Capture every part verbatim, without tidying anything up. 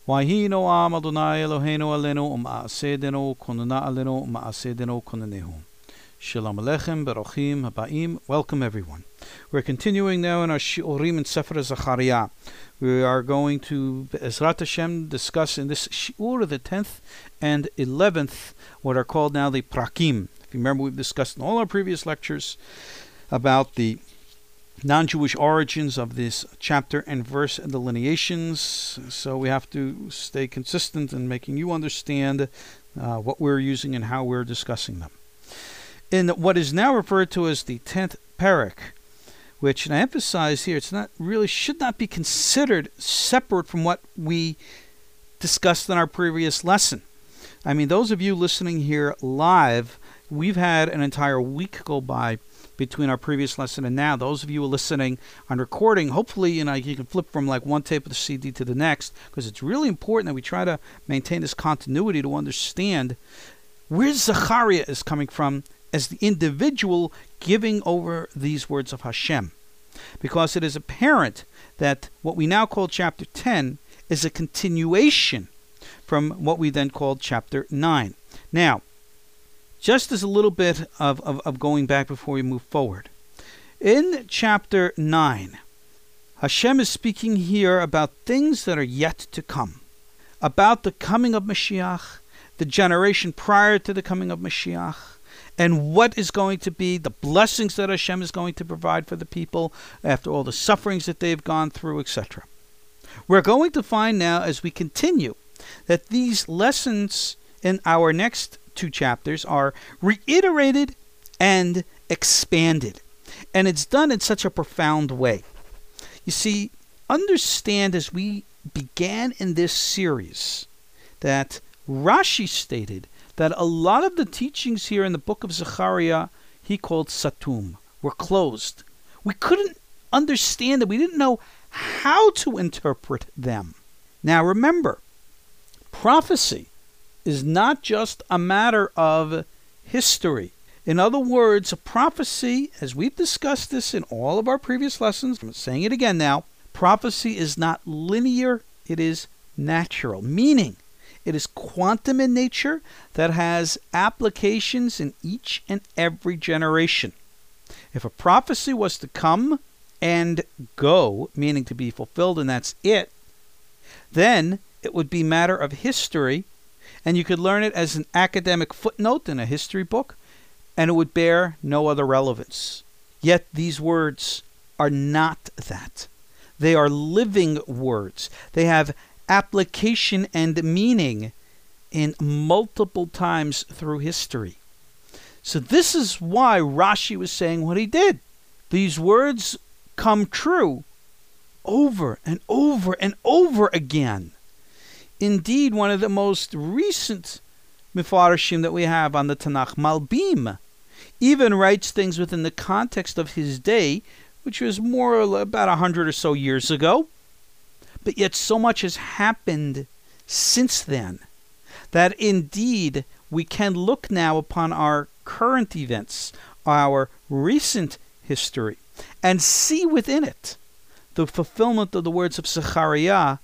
Wahi no am Adonai Eloheinu alenu uma'asedenu kununa alenu uma'asedenu kunanehu. Shalom Aleichem, Baruchim, Habaim. Welcome everyone. We're continuing now in our Shiurim in Sefer Zechariah. We are going to, Be'ezrat Hashem, discuss in this Shiur, the tenth and eleventh, what are called now the Prakim. If you remember, we've discussed in all our previous lectures about the non-Jewish origins of this chapter and verse and delineations. So we have to stay consistent in making you understand uh, what we're using and how we're discussing them. In what is now referred to as the tenth parak, which, and I emphasize here, it's not really, should not be considered separate from what we discussed in our previous lesson. I mean, those of you listening here live, we've had an entire week go by between our previous lesson and now. Those of you who are listening on recording, hopefully, you know, you can flip from like one tape of the C D to the next, because it's really important that we try to maintain this continuity to understand where Zechariah is coming from as the individual giving over these words of Hashem. Because it is apparent that what we now call chapter ten is a continuation from what we then called chapter nine. Now, just as a little bit of, of, of going back before we move forward. In chapter nine, Hashem is speaking here about things that are yet to come. About the coming of Mashiach, the generation prior to the coming of Mashiach, and what is going to be the blessings that Hashem is going to provide for the people after all the sufferings that they've gone through, et cetera. We're going to find now, as we continue, that these lessons in our next two chapters are reiterated and expanded. And it's done in such a profound way. You see, understand as we began in this series that Rashi stated that a lot of the teachings here in the book of Zechariah he called Satum, were closed. We couldn't understand them. We didn't know how to interpret them. Now remember, prophecy is not just a matter of history. In other words, a prophecy, as we've discussed this in all of our previous lessons, I'm saying it again now, prophecy is not linear, it is natural, meaning it is quantum in nature that has applications in each and every generation. If a prophecy was to come and go, meaning to be fulfilled and that's it, then it would be matter of history, and you could learn it as an academic footnote in a history book, and it would bear no other relevance. Yet these words are not that. They are living words. They have application and meaning in multiple times through history. So this is why Rashi was saying what he did. These words come true over and over and over again. Indeed, one of the most recent Mefarshim that we have on the Tanakh, Malbim, even writes things within the context of his day, which was more or about a hundred or so years ago. But yet so much has happened since then that indeed we can look now upon our current events, our recent history, and see within it the fulfillment of the words of Zechariah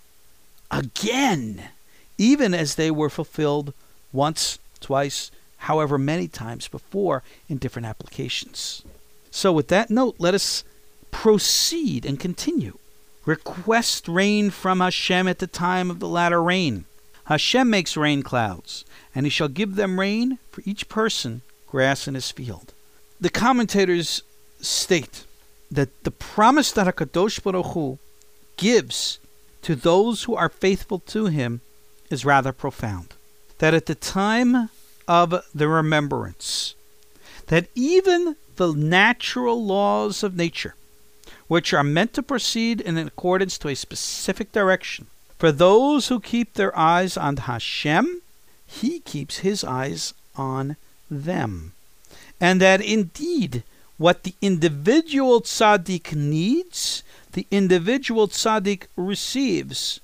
again, even as they were fulfilled once, twice, however many times before in different applications. So with that note, let us proceed and continue. Request rain from Hashem at the time of the latter rain. Hashem makes rain clouds, and he shall give them rain for each person, grass in his field. The commentators state that the promise that HaKadosh Baruch Hu gives to those who are faithful to him is rather profound. That at the time of the remembrance, that even the natural laws of nature, which are meant to proceed in accordance to a specific direction, for those who keep their eyes on Hashem, he keeps his eyes on them. And that indeed, what the individual tzaddik needs, the individual tzaddik receives,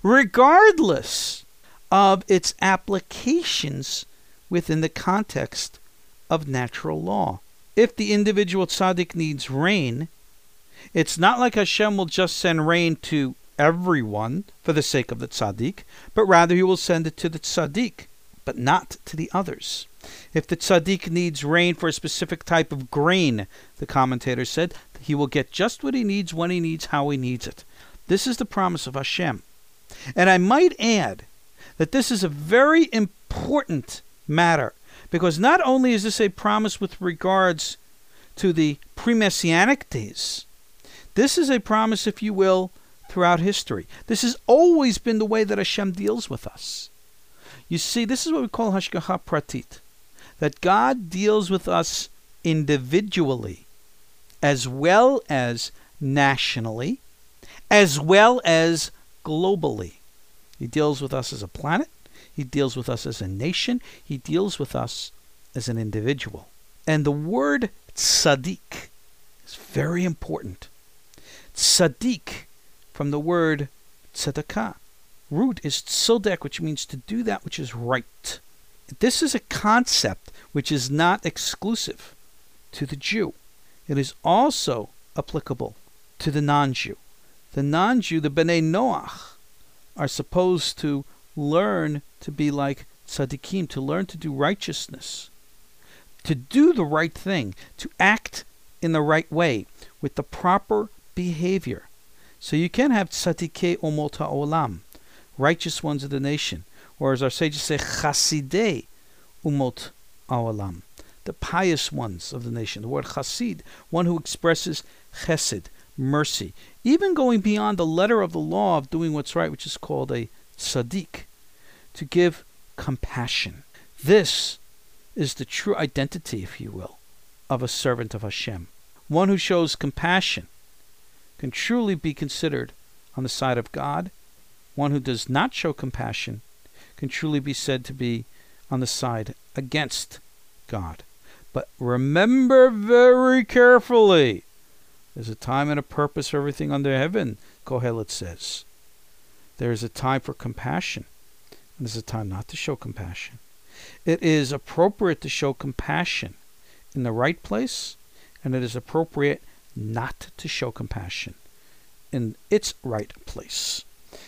regardless of its applications within the context of natural law. If the individual tzaddik needs rain, it's not like Hashem will just send rain to everyone for the sake of the tzaddik, but rather he will send it to the tzaddik, but not to the others. If the tzaddik needs rain for a specific type of grain, the commentator said, he will get just what he needs, when he needs, how he needs it. This is the promise of Hashem. And I might add that this is a very important matter, because not only is this a promise with regards to the pre-Messianic days, this is a promise, if you will, throughout history. This has always been the way that Hashem deals with us. You see, this is what we call Hashgacha Pratit, that God deals with us individually, as well as nationally, as well as globally. He deals with us as a planet. He deals with us as a nation. He deals with us as an individual. And the word tzaddik is very important. Tzaddik, from the word tzedakah. Root is tzodek, which means to do that which is right. This is a concept which is not exclusive to the Jew. It is also applicable to the non-Jew. The non-Jew, the Bnei Noach, are supposed to learn to be like tzaddikim, to learn to do righteousness, to do the right thing, to act in the right way, with the proper behavior. So you can have tzaddikei umot ha'olam, righteous ones of the nation, or as our sages say, chasidei umot ha'olam, the pious ones of the nation. The word chasid, one who expresses chesed, mercy, even going beyond the letter of the law of doing what's right, which is called a tzaddik, to give compassion. This is the true identity, if you will, of a servant of Hashem. One who shows compassion can truly be considered on the side of God. One who does not show compassion can truly be said to be on the side against God. But remember very carefully, there's a time and a purpose for everything under heaven, Kohelet says. There is a time for compassion, and there's a time not to show compassion. It is appropriate to show compassion in the right place, and it is appropriate not to show compassion in its right place.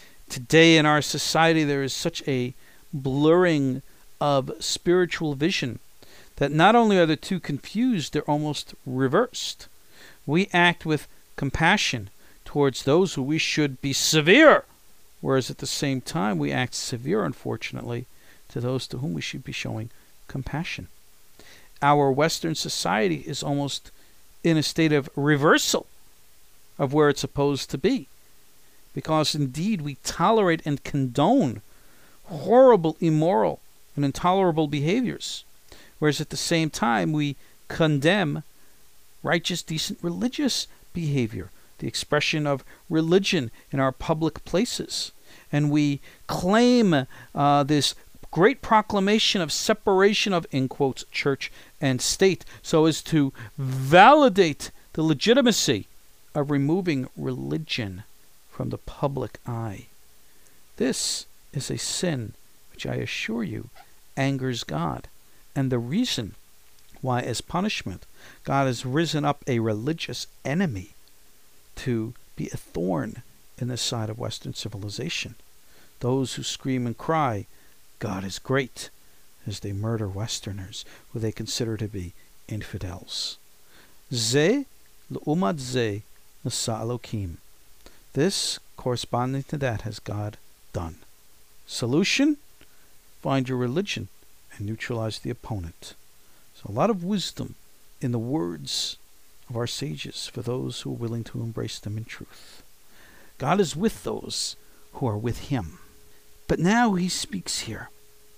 Today in our society, there is such a blurring of spiritual vision that not only are the two confused, they're almost reversed. We act with compassion towards those who we should be severe, whereas at the same time we act severe, unfortunately, to those to whom we should be showing compassion. Our Western society is almost in a state of reversal of where it's supposed to be, because indeed we tolerate and condone horrible, immoral, and intolerable behaviors, whereas at the same time we condemn righteous, decent, religious behavior, the expression of religion in our public places. And we claim uh, this great proclamation of separation of, in quotes, church and state, so as to validate the legitimacy of removing religion from the public eye. This is a sin which, I assure you, angers God, and the reason why, as punishment, God has risen up a religious enemy to be a thorn in the side of Western civilization. Those who scream and cry, God is great, as they murder Westerners, who they consider to be infidels. Ze l'umat ze nasa Elokim. This, corresponding to that, has God done. Solution? Find your religion and neutralize the opponent. So a lot of wisdom in the words of our sages for those who are willing to embrace them in truth. God is with those who are with him. But now he speaks here.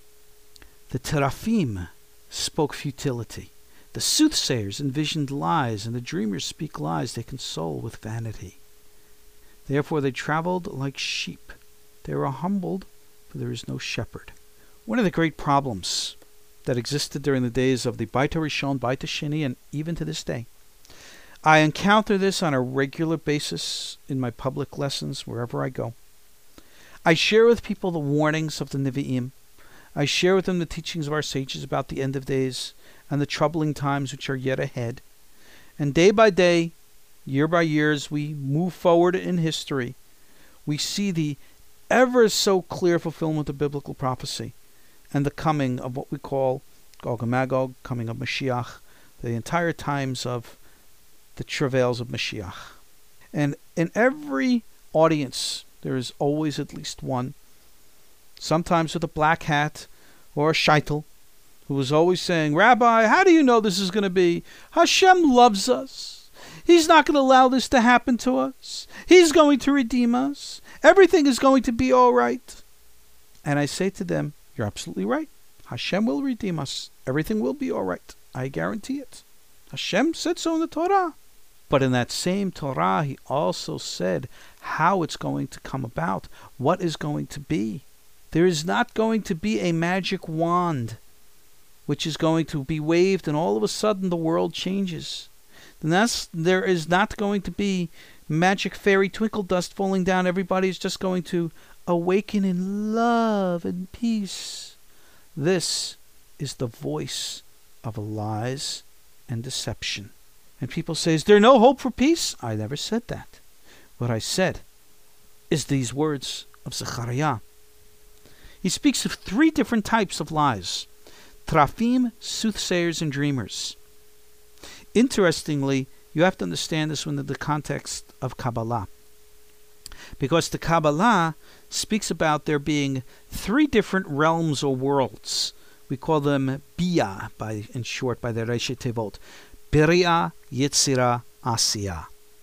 The Teraphim spoke futility. The soothsayers envisioned lies, and the dreamers speak lies. They console with vanity. Therefore they traveled like sheep. They were humbled, for there is no shepherd. One of the great problems that existed during the days of the Beit HaRishon, Beit HaSheni, and even to this day, I encounter this on a regular basis in my public lessons wherever I go. I share with people the warnings of the Nevi'im. I share with them the teachings of our sages about the end of days and the troubling times which are yet ahead. And day by day, year by year, as we move forward in history, we see the ever so clear fulfillment of biblical prophecy and the coming of what we call Gog and Magog, coming of Mashiach, the entire times of the travails of Mashiach. And in every audience, there is always at least one, sometimes with a black hat or a shaitel, who is always saying, Rabbi, how do you know this is going to be? Hashem loves us. He's not going to allow this to happen to us. He's going to redeem us. Everything is going to be all right. And I say to them, you're absolutely right. Hashem will redeem us. Everything will be all right. I guarantee it. Hashem said so in the Torah. But in that same Torah, he also said how it's going to come about, what is going to be. There is not going to be a magic wand which is going to be waved and all of a sudden the world changes. And that's, there is not going to be magic fairy twinkle dust falling down. Everybody is just going to awaken in love and peace. This is the voice of lies and deception. And people say, is there no hope for peace? I never said that. What I said is these words of Zechariah. He speaks of three different types of lies. Trafim, soothsayers, and dreamers. Interestingly, you have to understand this within the context of Kabbalah. Because the Kabbalah speaks about there being three different realms or worlds. We call them Bia, by, in short, by the Reishei Tevot. Beriah, Yetzirah, Asiyah.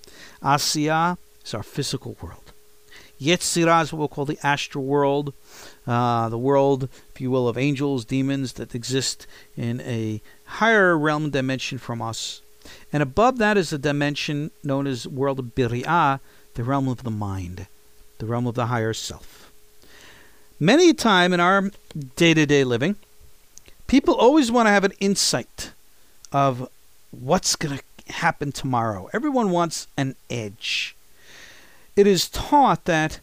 Asiyah is our physical world. Yetzirah is what we'll call the astral world, uh, the world, if you will, of angels, demons that exist in a higher realm dimension from us. And above that is a dimension known as world of Beriah, the realm of the mind, the realm of the higher self. Many a time in our day-to-day living, people always want to have an insight of what's going to happen tomorrow. Everyone wants an edge. It is taught that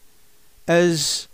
as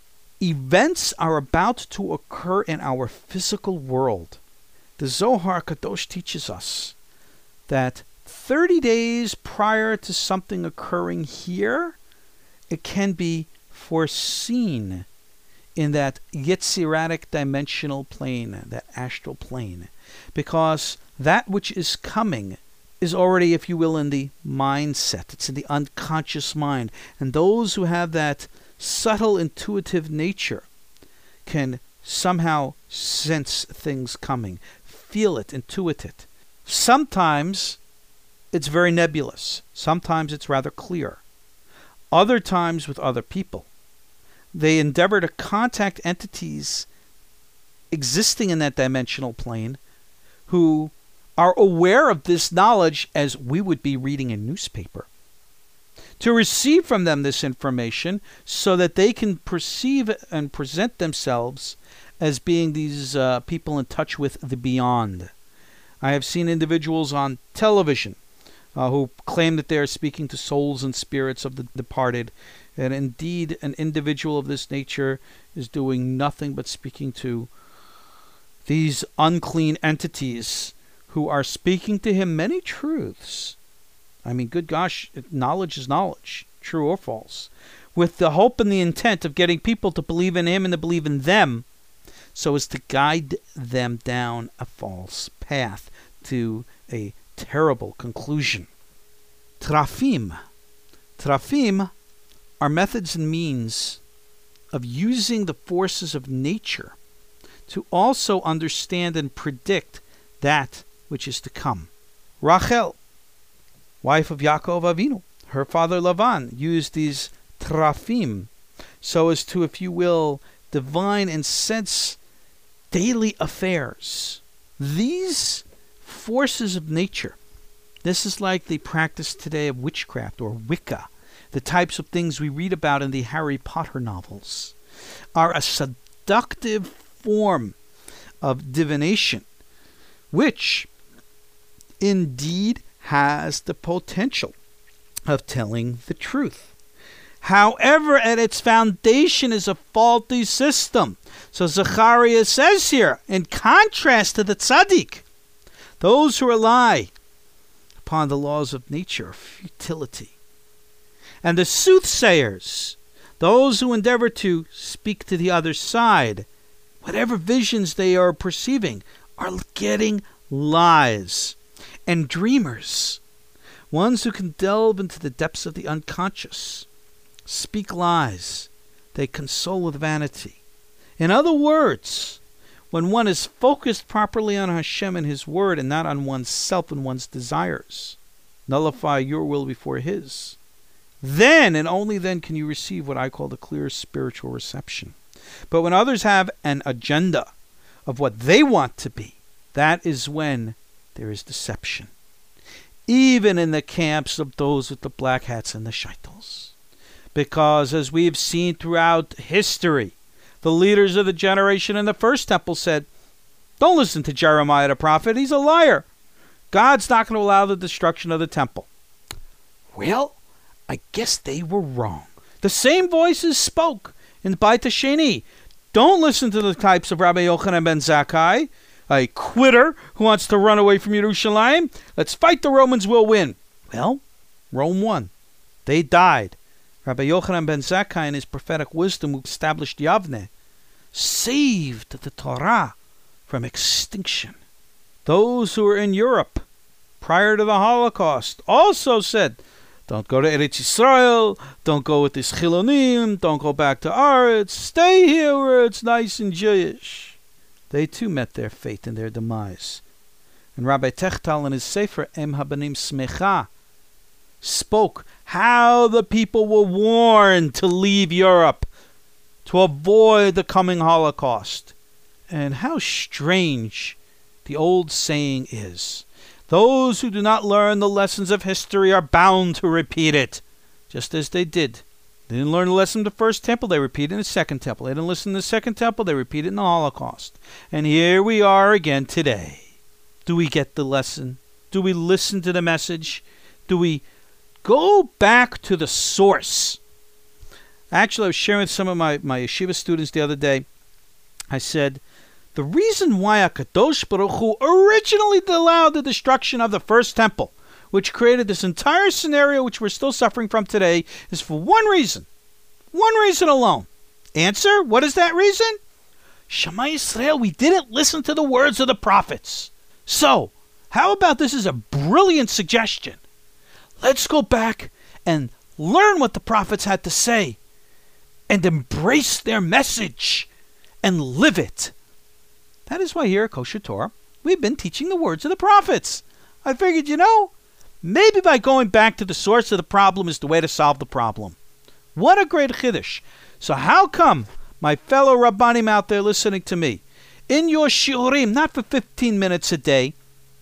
events are about to occur in our physical world, the Zohar Kadosh teaches us that thirty days prior to something occurring here, it can be foreseen in that Yetziratic dimensional plane, that astral plane, because that which is coming is already, if you will, in the mindset. It's in the unconscious mind. And those who have that subtle, intuitive nature can somehow sense things coming, feel it, intuit it. Sometimes it's very nebulous. Sometimes it's rather clear. Other times with other people, they endeavor to contact entities existing in that dimensional plane who are aware of this knowledge as we would be reading a newspaper, to receive from them this information so that they can perceive and present themselves as being these uh, people in touch with the beyond. I have seen individuals on television uh, who claim that they are speaking to souls and spirits of the departed, and indeed an individual of this nature is doing nothing but speaking to these unclean entities who are speaking to him many truths. I mean, good gosh, knowledge is knowledge, true or false, with the hope and the intent of getting people to believe in him and to believe in them, so as to guide them down a false path to a terrible conclusion. Trafim. Trafim are methods and means of using the forces of nature to also understand and predict that which is to come. Rachel, wife of Yaakov Avinu, her father Lavan, used these trafim so as to, if you will, divine and sense daily affairs. These forces of nature, this is like the practice today of witchcraft or Wicca, the types of things we read about in the Harry Potter novels, are a seductive form of divination, which indeed has the potential of telling the truth. However, at its foundation is a faulty system. So Zechariah says here, in contrast to the tzaddik, those who rely upon the laws of nature are futility. And the soothsayers, Those who endeavor to speak to the other side, whatever visions they are perceiving, are getting lies. And dreamers, ones who can delve into the depths of the unconscious, speak lies. They console with vanity. In other words, when one is focused properly on Hashem and His Word and not on oneself and one's desires, nullify your will before His, then and only then can you receive what I call the clear spiritual reception. But when others have an agenda of what they want to be, that is when there is deception. Even in the camps of those with the black hats and the shaitels. Because as we've seen throughout history, the leaders of the generation in the first temple said, don't listen to Jeremiah the prophet, he's a liar. God's not going to allow the destruction of the temple. Well, I guess they were wrong. The same voices spoke in Beit Hasheni. Don't listen to the types of Rabbi Yochanan ben Zakkai, a quitter who wants to run away from Yerushalayim. Let's fight, the Romans will win. Well, Rome won. They died. Rabbi Yochanan ben Zakkai, in his prophetic wisdom, who established Yavne, saved the Torah from extinction. Those who were in Europe prior to the Holocaust also said, don't go to Eretz Yisrael, don't go with this Chilonim, don't go back to Aretz, stay here where it's nice and Jewish. They too met their fate and their demise. And Rabbi Techtal in his Sefer Em Habanim Smecha spoke how the people were warned to leave Europe to avoid the coming Holocaust. And how strange the old saying is. Those who do not learn the lessons of history are bound to repeat it, just as they did. They didn't learn the lesson of the first temple, they repeat it in the second temple. They didn't listen to the second temple, they repeat it in the Holocaust. And here we are again today. Do we get the lesson? Do we listen to the message? Do we go back to the source? Actually, I was sharing with some of my, my yeshiva students the other day. I said, the reason why HaKadosh Baruch Hu originally allowed the destruction of the first temple, which created this entire scenario which we're still suffering from today, is for one reason. One reason alone. Answer, what is that reason? Shema Yisrael, we didn't listen to the words of the prophets. So, how about this is a brilliant suggestion? Let's go back and learn what the prophets had to say and embrace their message and live it. That is why here at Kosher Torah, we've been teaching the words of the prophets. I figured, you know, maybe by going back to the source of the problem is the way to solve the problem. What a great chiddush. So how come, my fellow Rabbanim out there listening to me, in your shiurim, not for fifteen minutes a day,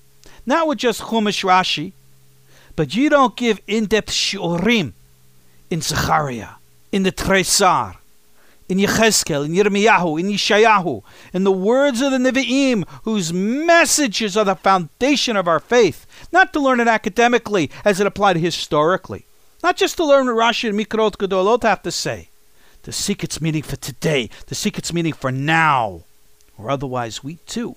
not with just Chumash Rashi, but you don't give in-depth shiurim in Zechariah, in the Tresar, in Yechezkel, in Yirmiyahu, in Yeshayahu, in the words of the Nevi'im, whose messages are the foundation of our faith, not to learn it academically as it applied historically, not just to learn what Rashi and Mikrot Gedolot have to say, to seek its meaning for today, to seek its meaning for now, or otherwise we too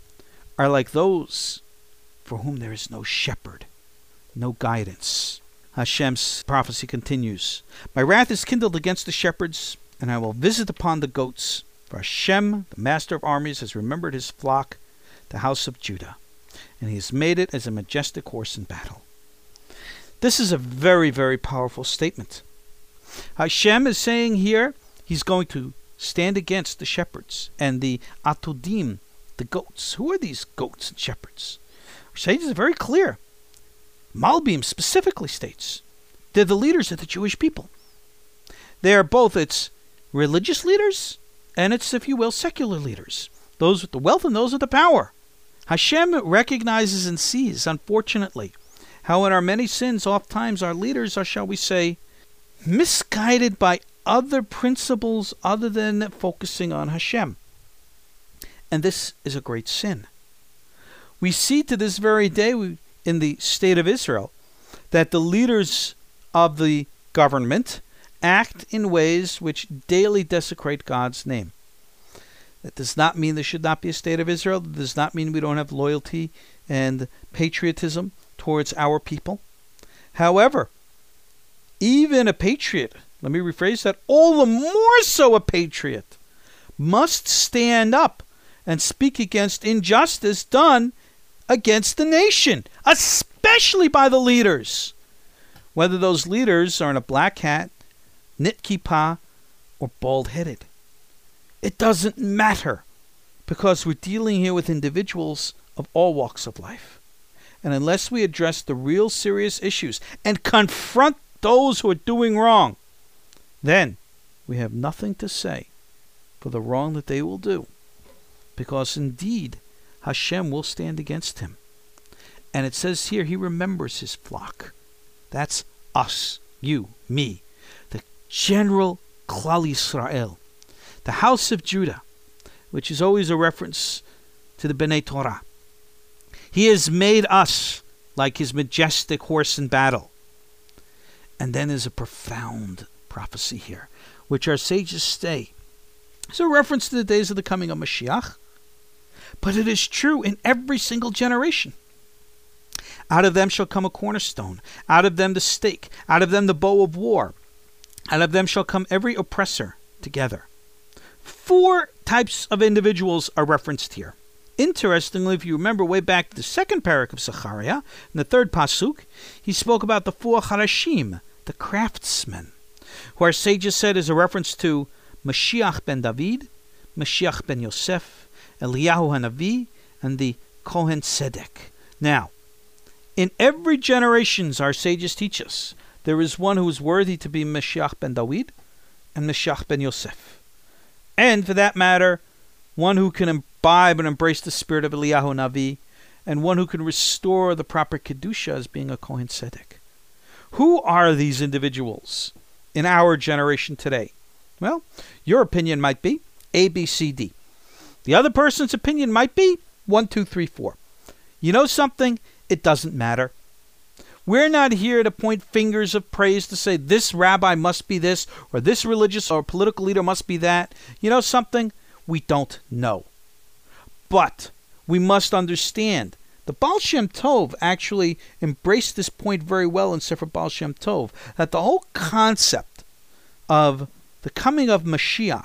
are like those for whom there is no shepherd, no guidance. Hashem's prophecy continues, my wrath is kindled against the shepherds, and I will visit upon the goats. For Hashem, the master of armies, has remembered his flock, the house of Judah, and he has made it as a majestic horse in battle. This is a very, very powerful statement. Hashem is saying here he's going to stand against the shepherds and the atodim, the goats. Who are these goats and shepherds? Our sages are very clear. Malbim specifically states they're the leaders of the Jewish people. They are both its religious leaders and its, if you will, secular leaders. Those with the wealth and those with the power. Hashem recognizes and sees, unfortunately, how in our many sins, oft times our leaders are, shall we say, misguided by other principles other than focusing on Hashem. And this is a great sin. We see to this very day in the state of Israel that the leaders of the government act in ways which daily desecrate God's name. That does not mean there should not be a state of Israel. That does not mean we don't have loyalty and patriotism towards our people. However, even a patriot let me rephrase that, all the more so a patriot, must stand up and speak against injustice done against the nation, especially by the leaders. Whether those leaders are in a black hat, knit kippah, or bald-headed. It doesn't matter, because we're dealing here with individuals of all walks of life. And unless we address the real serious issues and confront those who are doing wrong, then we have nothing to say for the wrong that they will do. Because indeed, Hashem will stand against him. And it says here, he remembers his flock. That's us, you, me, the general Klal Yisrael, the house of Judah, which is always a reference to the Bnei Torah. He has made us like his majestic horse in battle. And then there's a profound prophecy here, which our sages say is a reference to the days of the coming of Mashiach, but it is true in every single generation. Out of them shall come a cornerstone, out of them the stake, out of them the bow of war, out of them shall come every oppressor together. Four types of individuals are referenced here. Interestingly, if you remember way back to the second parak of Zechariah, in the third pasuk, he spoke about the four Harashim, the craftsmen, who our sages said is a reference to Mashiach ben David, Mashiach ben Yosef, Eliyahu Hanavi, and the Kohen Tzedek. Now, in every generation, our sages teach us, there is one who is worthy to be Mashiach ben David and Mashiach ben Yosef. And, for that matter, one who can imbibe and embrace the spirit of Eliyahu Navi, and one who can restore the proper Kedusha as being a Kohen Tzedek. Who are these individuals in our generation today? Well, your opinion might be A, B, C, D. The other person's opinion might be one, two, three, four. You know something? It doesn't matter. We're not here to point fingers of praise to say this rabbi must be this, or this religious or political leader must be that. You know something? We don't know. But we must understand. The Baal Shem Tov actually embraced this point very well in Sefer Baal Shem Tov, that the whole concept of the coming of Mashiach,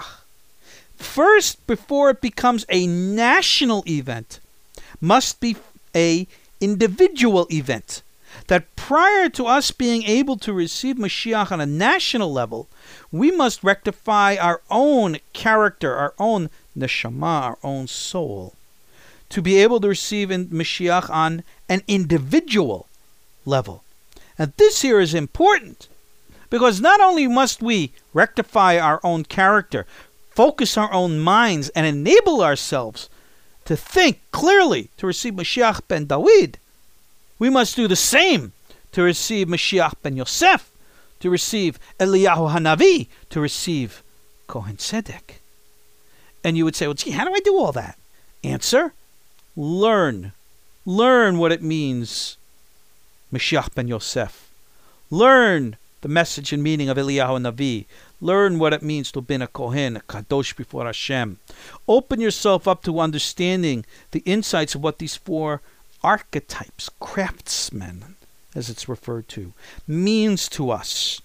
first, before it becomes a national event, must be a individual event. That prior to us being able to receive Mashiach on a national level, we must rectify our own character, our own neshama, our own soul, to be able to receive in Mashiach on an individual level. And this here is important, because not only must we rectify our own character, focus our own minds, and enable ourselves to think clearly to receive Mashiach ben David, we must do the same to receive Mashiach ben Yosef, to receive Eliyahu Hanavi, to receive Kohen Tzedek. And you would say, well, gee, how do I do all that? Answer, learn. Learn what it means, Mashiach ben Yosef. Learn the message and meaning of Eliyahu Hanavi. Learn what it means to be a Kohen, a Kadosh before Hashem. Open yourself up to understanding the insights of what these four archetypes, craftsmen, as it's referred to, means to us.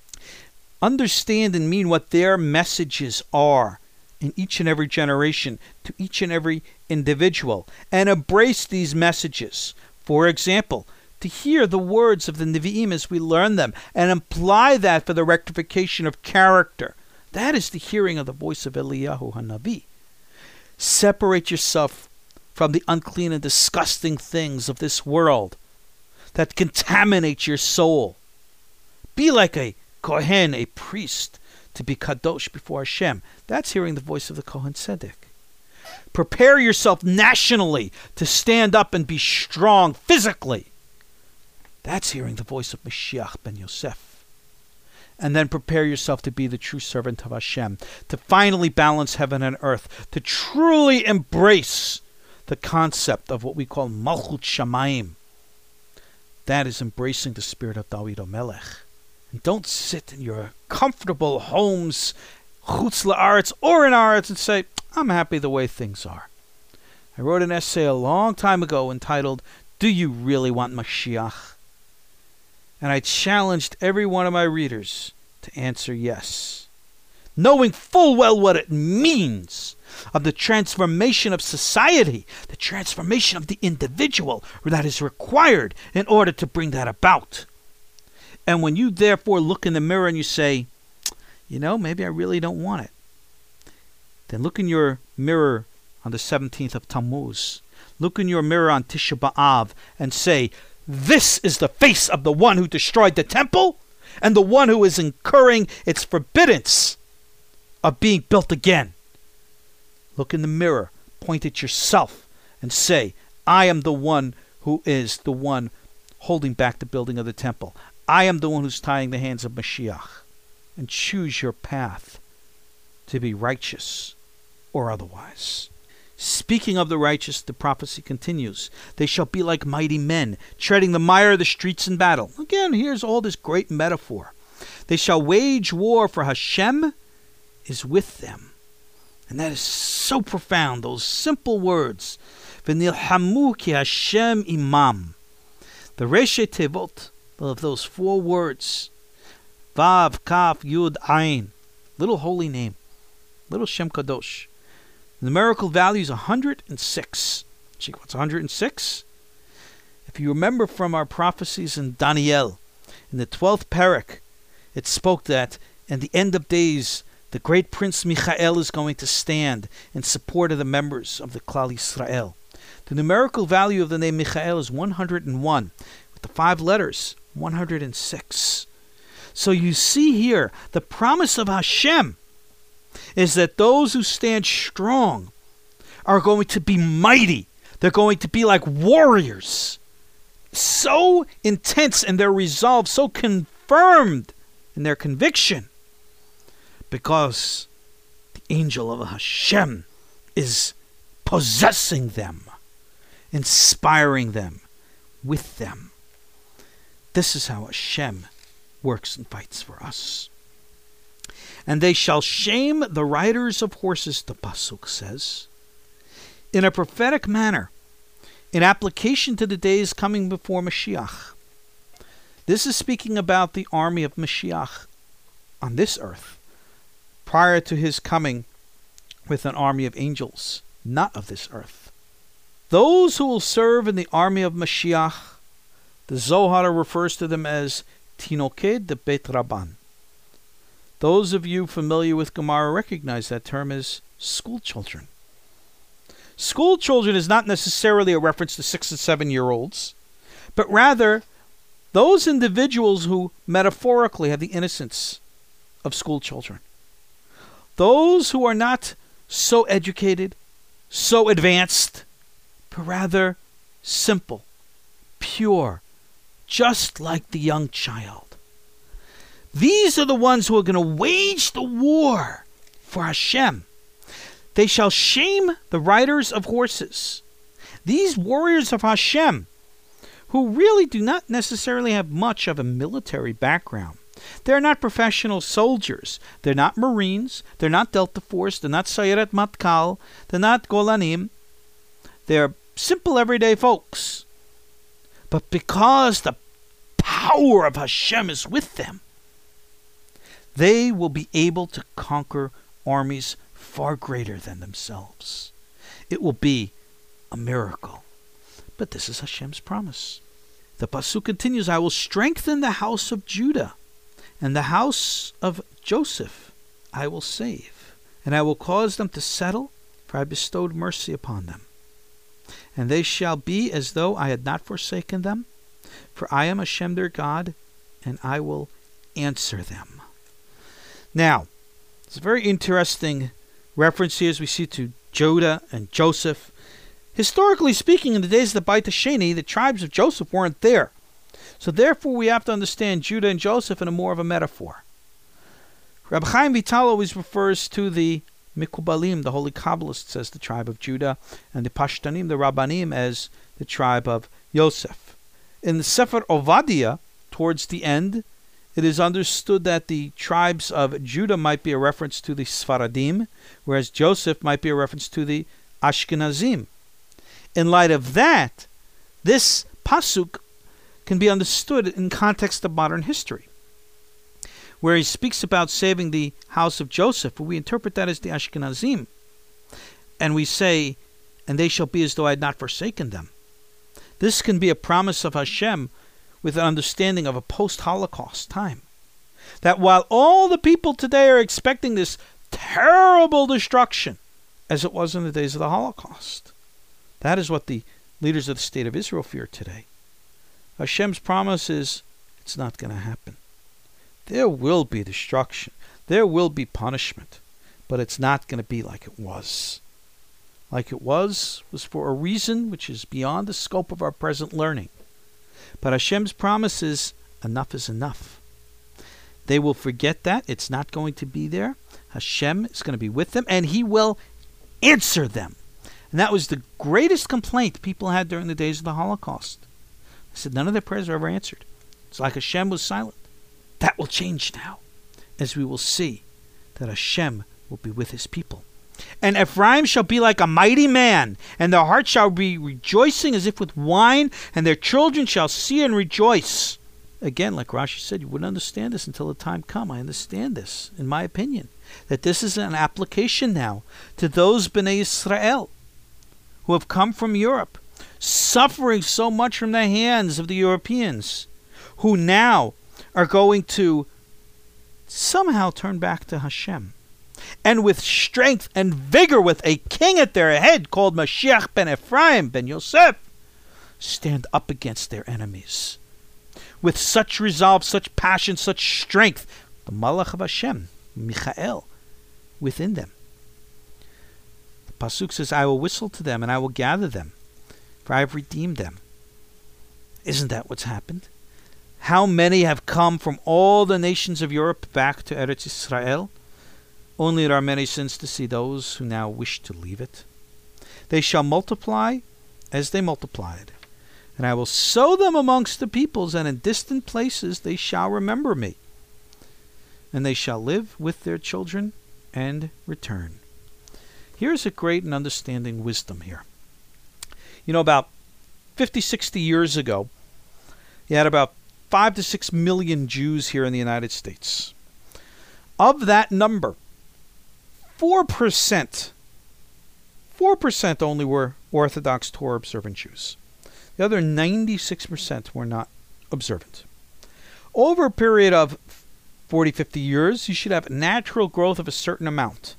Understand and mean what their messages are in each and every generation, to each and every individual, and embrace these messages. For example, to hear the words of the Nevi'im as we learn them, and apply that for the rectification of character. That is the hearing of the voice of Eliyahu Hanavi. Separate yourself from the unclean and disgusting things of this world that contaminate your soul. Be like a Kohen, a priest, to be Kadosh before Hashem. That's hearing the voice of the Kohen Tzedek. Prepare yourself nationally to stand up and be strong physically. That's hearing the voice of Mashiach ben Yosef. And then prepare yourself to be the true servant of Hashem, to finally balance heaven and earth, to truly embrace the concept of what we call Malchut Shamayim. That is embracing the spirit of David HaMelech. And don't sit in your comfortable homes, chutz la'aretz, or in Aretz, and say, I'm happy the way things are. I wrote an essay a long time ago entitled, Do You Really Want Mashiach? And I challenged every one of my readers to answer yes, knowing full well what it means of the transformation of society, the transformation of the individual that is required in order to bring that about. And when you therefore look in the mirror and you say, you know, maybe I really don't want it, then look in your mirror on the seventeenth of Tammuz. Look in your mirror on Tisha B'Av and say, this is the face of the one who destroyed the temple and the one who is incurring its forbiddance of being built again. Look in the mirror, point at yourself, and say, I am the one who is the one holding back the building of the temple. I am the one who's tying the hands of Mashiach. And choose your path to be righteous or otherwise. Speaking of the righteous, the prophecy continues. They shall be like mighty men, treading the mire of the streets in battle. Again, here's all this great metaphor. They shall wage war, for Hashem is with them. And that is so profound, those simple words. V'nilhamu ki Hashem imam. The Reshe Tevot of those four words, Vav, Kaf, Yud, Ayin, little holy name, little Shem Kadosh. The numerical value is one hundred six. Gee, what's one hundred six? If you remember from our prophecies in Daniel, in the twelfth parak, it spoke that in the end of days, the great Prince Michael is going to stand in support of the members of the Klal Yisrael. The numerical value of the name Michael is one hundred one, with the five letters, one hundred six. So you see here, the promise of Hashem is that those who stand strong are going to be mighty. They're going to be like warriors. So intense in their resolve, so confirmed in their conviction. Because the angel of Hashem is possessing them, inspiring them, with them. This is how Hashem works and fights for us. And they shall shame the riders of horses, the Pasuk says, in a prophetic manner, in application to the days coming before Mashiach. This is speaking about the army of Mashiach on this earth, prior to his coming with an army of angels, not of this earth. Those who will serve in the army of Mashiach, the Zohar refers to them as Tinoked de Bet Rabban. Those of you familiar with Gemara recognize that term as school children. School children is not necessarily a reference to six and seven year olds, but rather those individuals who metaphorically have the innocence of school children. Those who are not so educated, so advanced, but rather simple, pure, just like the young child. These are the ones who are going to wage the war for Hashem. They shall shame the riders of horses. These warriors of Hashem, who really do not necessarily have much of a military background. They're not professional soldiers. They're not Marines. They're not Delta Force. They're not Sayeret Matkal. They're not Golanim. They're simple everyday folks. But because the power of Hashem is with them, they will be able to conquer armies far greater than themselves. It will be a miracle. But this is Hashem's promise. The Pasuk continues, I will strengthen the house of Judah, and the house of Joseph I will save, and I will cause them to settle, for I bestowed mercy upon them. And they shall be as though I had not forsaken them, for I am Hashem their God, and I will answer them. Now, it's a very interesting reference here as we see to Judah and Joseph. Historically speaking, in the days of the Beit Hasheni, the tribes of Joseph weren't there. So therefore, we have to understand Judah and Joseph in a more of a metaphor. Rabbi Chaim Vital always refers to the Mikubalim, the holy Kabbalists, as the tribe of Judah, and the Pashtanim, the Rabbanim, as the tribe of Yosef. In the Sefer Ovadia, towards the end, it is understood that the tribes of Judah might be a reference to the Sfaradim, whereas Joseph might be a reference to the Ashkenazim. In light of that, this pasuk can be understood in context of modern history. where he speaks about saving the house of Joseph, we interpret that as the Ashkenazim. And we say, and they shall be as though I had not forsaken them. This can be a promise of Hashem with an understanding of a post-Holocaust time. That while all the people today are expecting this terrible destruction, as it was in the days of the Holocaust, that is what the leaders of the state of Israel fear today. Hashem's promise is, it's not going to happen. There will be destruction. There will be punishment. But it's not going to be like it was. Like it was, was for a reason which is beyond the scope of our present learning. But Hashem's promise is, enough is enough. They will forget that. It's not going to be there. Hashem is going to be with them, and He will answer them. And that was the greatest complaint people had during the days of the Holocaust. They said none of their prayers are ever answered. It's like Hashem was silent. That will change now, as we will see that Hashem will be with His people. And Ephraim shall be like a mighty man, and their heart shall be rejoicing as if with wine, and their children shall see and rejoice. Again, like Rashi said, you wouldn't understand this until the time come. I understand this, in my opinion, that this is an application now to those Bnei Israel who have come from Europe, suffering so much from the hands of the Europeans, who now are going to somehow turn back to Hashem. And with strength and vigor, with a king at their head called Mashiach ben Ephraim ben Yosef, stand up against their enemies. With such resolve, such passion, such strength, the Malach of Hashem, Michael, within them. The Pasuk says, I will whistle to them and I will gather them, for I have redeemed them. Isn't that what's happened? How many have come from all the nations of Europe back to Eretz Israel? Only there are many sins to see those who now wish to leave it. They shall multiply as they multiplied, and I will sow them amongst the peoples, and in distant places they shall remember me. And they shall live with their children and return. Here's a great and understanding wisdom here. You know, about fifty, sixty years ago, you had about five to six million Jews here in the United States. Of that number, four percent, four percent only were Orthodox Torah observant Jews. The other ninety-six percent were not observant. Over a period of forty, fifty years, you should have natural growth of a certain amount.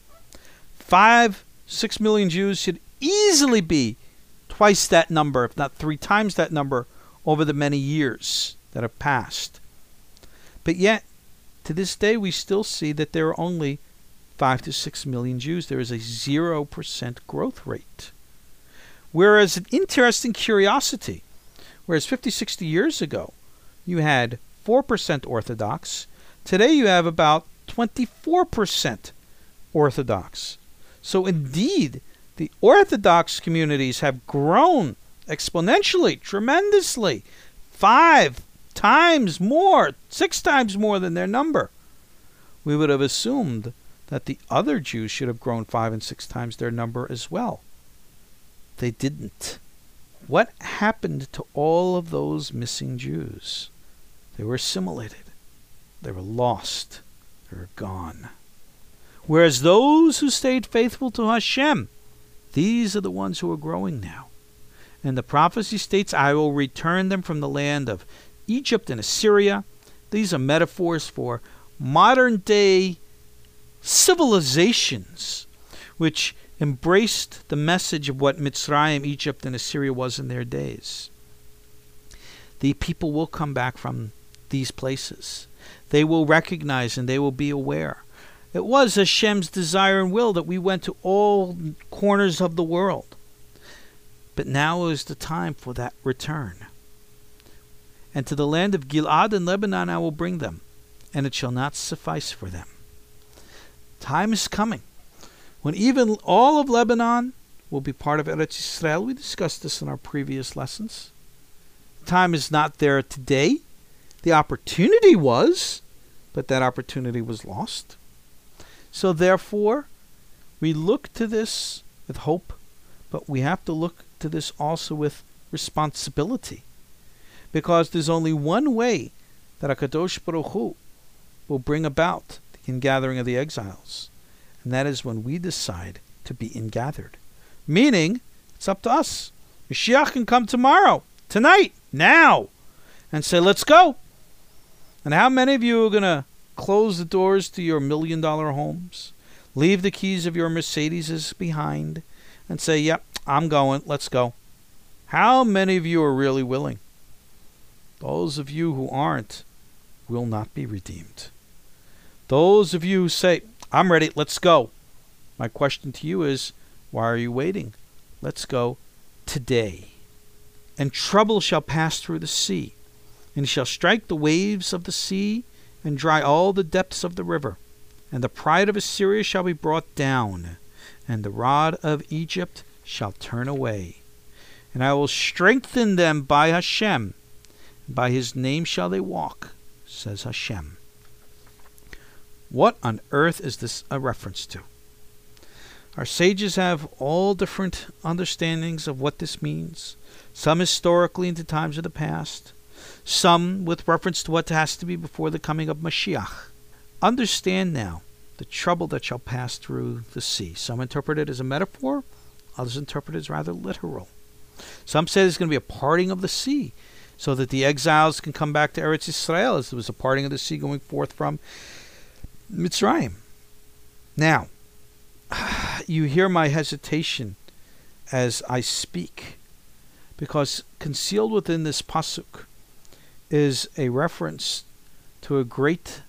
Five, six million Jews should easily be twice that number, if not three times that number, over the many years that have passed. But yet, to this day, we still see that there are only five to six million Jews. There is a zero percent growth rate. Whereas an interesting curiosity, whereas fifty, sixty years ago, you had four percent Orthodox, today you have about twenty-four percent Orthodox. So indeed, the Orthodox communities have grown exponentially, tremendously, five times more, six times more than their number. We would have assumed that the other Jews should have grown five and six times their number as well. They didn't. What happened to all of those missing Jews? They were assimilated. They were lost. They were gone. Whereas those who stayed faithful to Hashem, these are the ones who are growing now. And the prophecy states, I will return them from the land of Egypt and Assyria. These are metaphors for modern day civilizations which embraced the message of what Mitzrayim, Egypt, and Assyria was in their days. The people will come back from these places. They will recognize and they will be aware. It was Hashem's desire and will that we went to all corners of the world. But now is the time for that return. And to the land of Gilad and Lebanon I will bring them, and it shall not suffice for them. Time is coming when even all of Lebanon will be part of Eretz Yisrael. We discussed this in our previous lessons. Time is not there today. The opportunity was, but that opportunity was lost. So therefore, we look to this with hope, but we have to look to this also with responsibility. Because there's only one way that HaKadosh Baruch Hu will bring about the ingathering of the exiles. And that is when we decide to be ingathered. Meaning, it's up to us. Mashiach can come tomorrow, tonight, now, and say, let's go. And how many of you are going to close the doors to your million dollar homes, leave the keys of your Mercedes behind, and say, yep, I'm going, let's go? How many of you are really willing? Those of you who aren't will not be redeemed. Those of you who say, I'm ready, let's go. My question to you is, why are you waiting? Let's go today. And trouble shall pass through the sea, and shall strike the waves of the sea, and dry all the depths of the river. And the pride of Assyria shall be brought down, and the rod of Egypt shall turn away. And I will strengthen them by Hashem, and by his name shall they walk, says Hashem. What on earth is this a reference to? Our sages have all different understandings of what this means. Some historically into times of the past. Some with reference to what has to be before the coming of Mashiach. Understand now the trouble that shall pass through the sea. Some interpret it as a metaphor. Others interpret it as rather literal. Some say there's going to be a parting of the sea so that the exiles can come back to Eretz Yisrael, as there was a parting of the sea going forth from Mitzrayim. Now, you hear my hesitation as I speak, because concealed within this pasuk is a reference to a great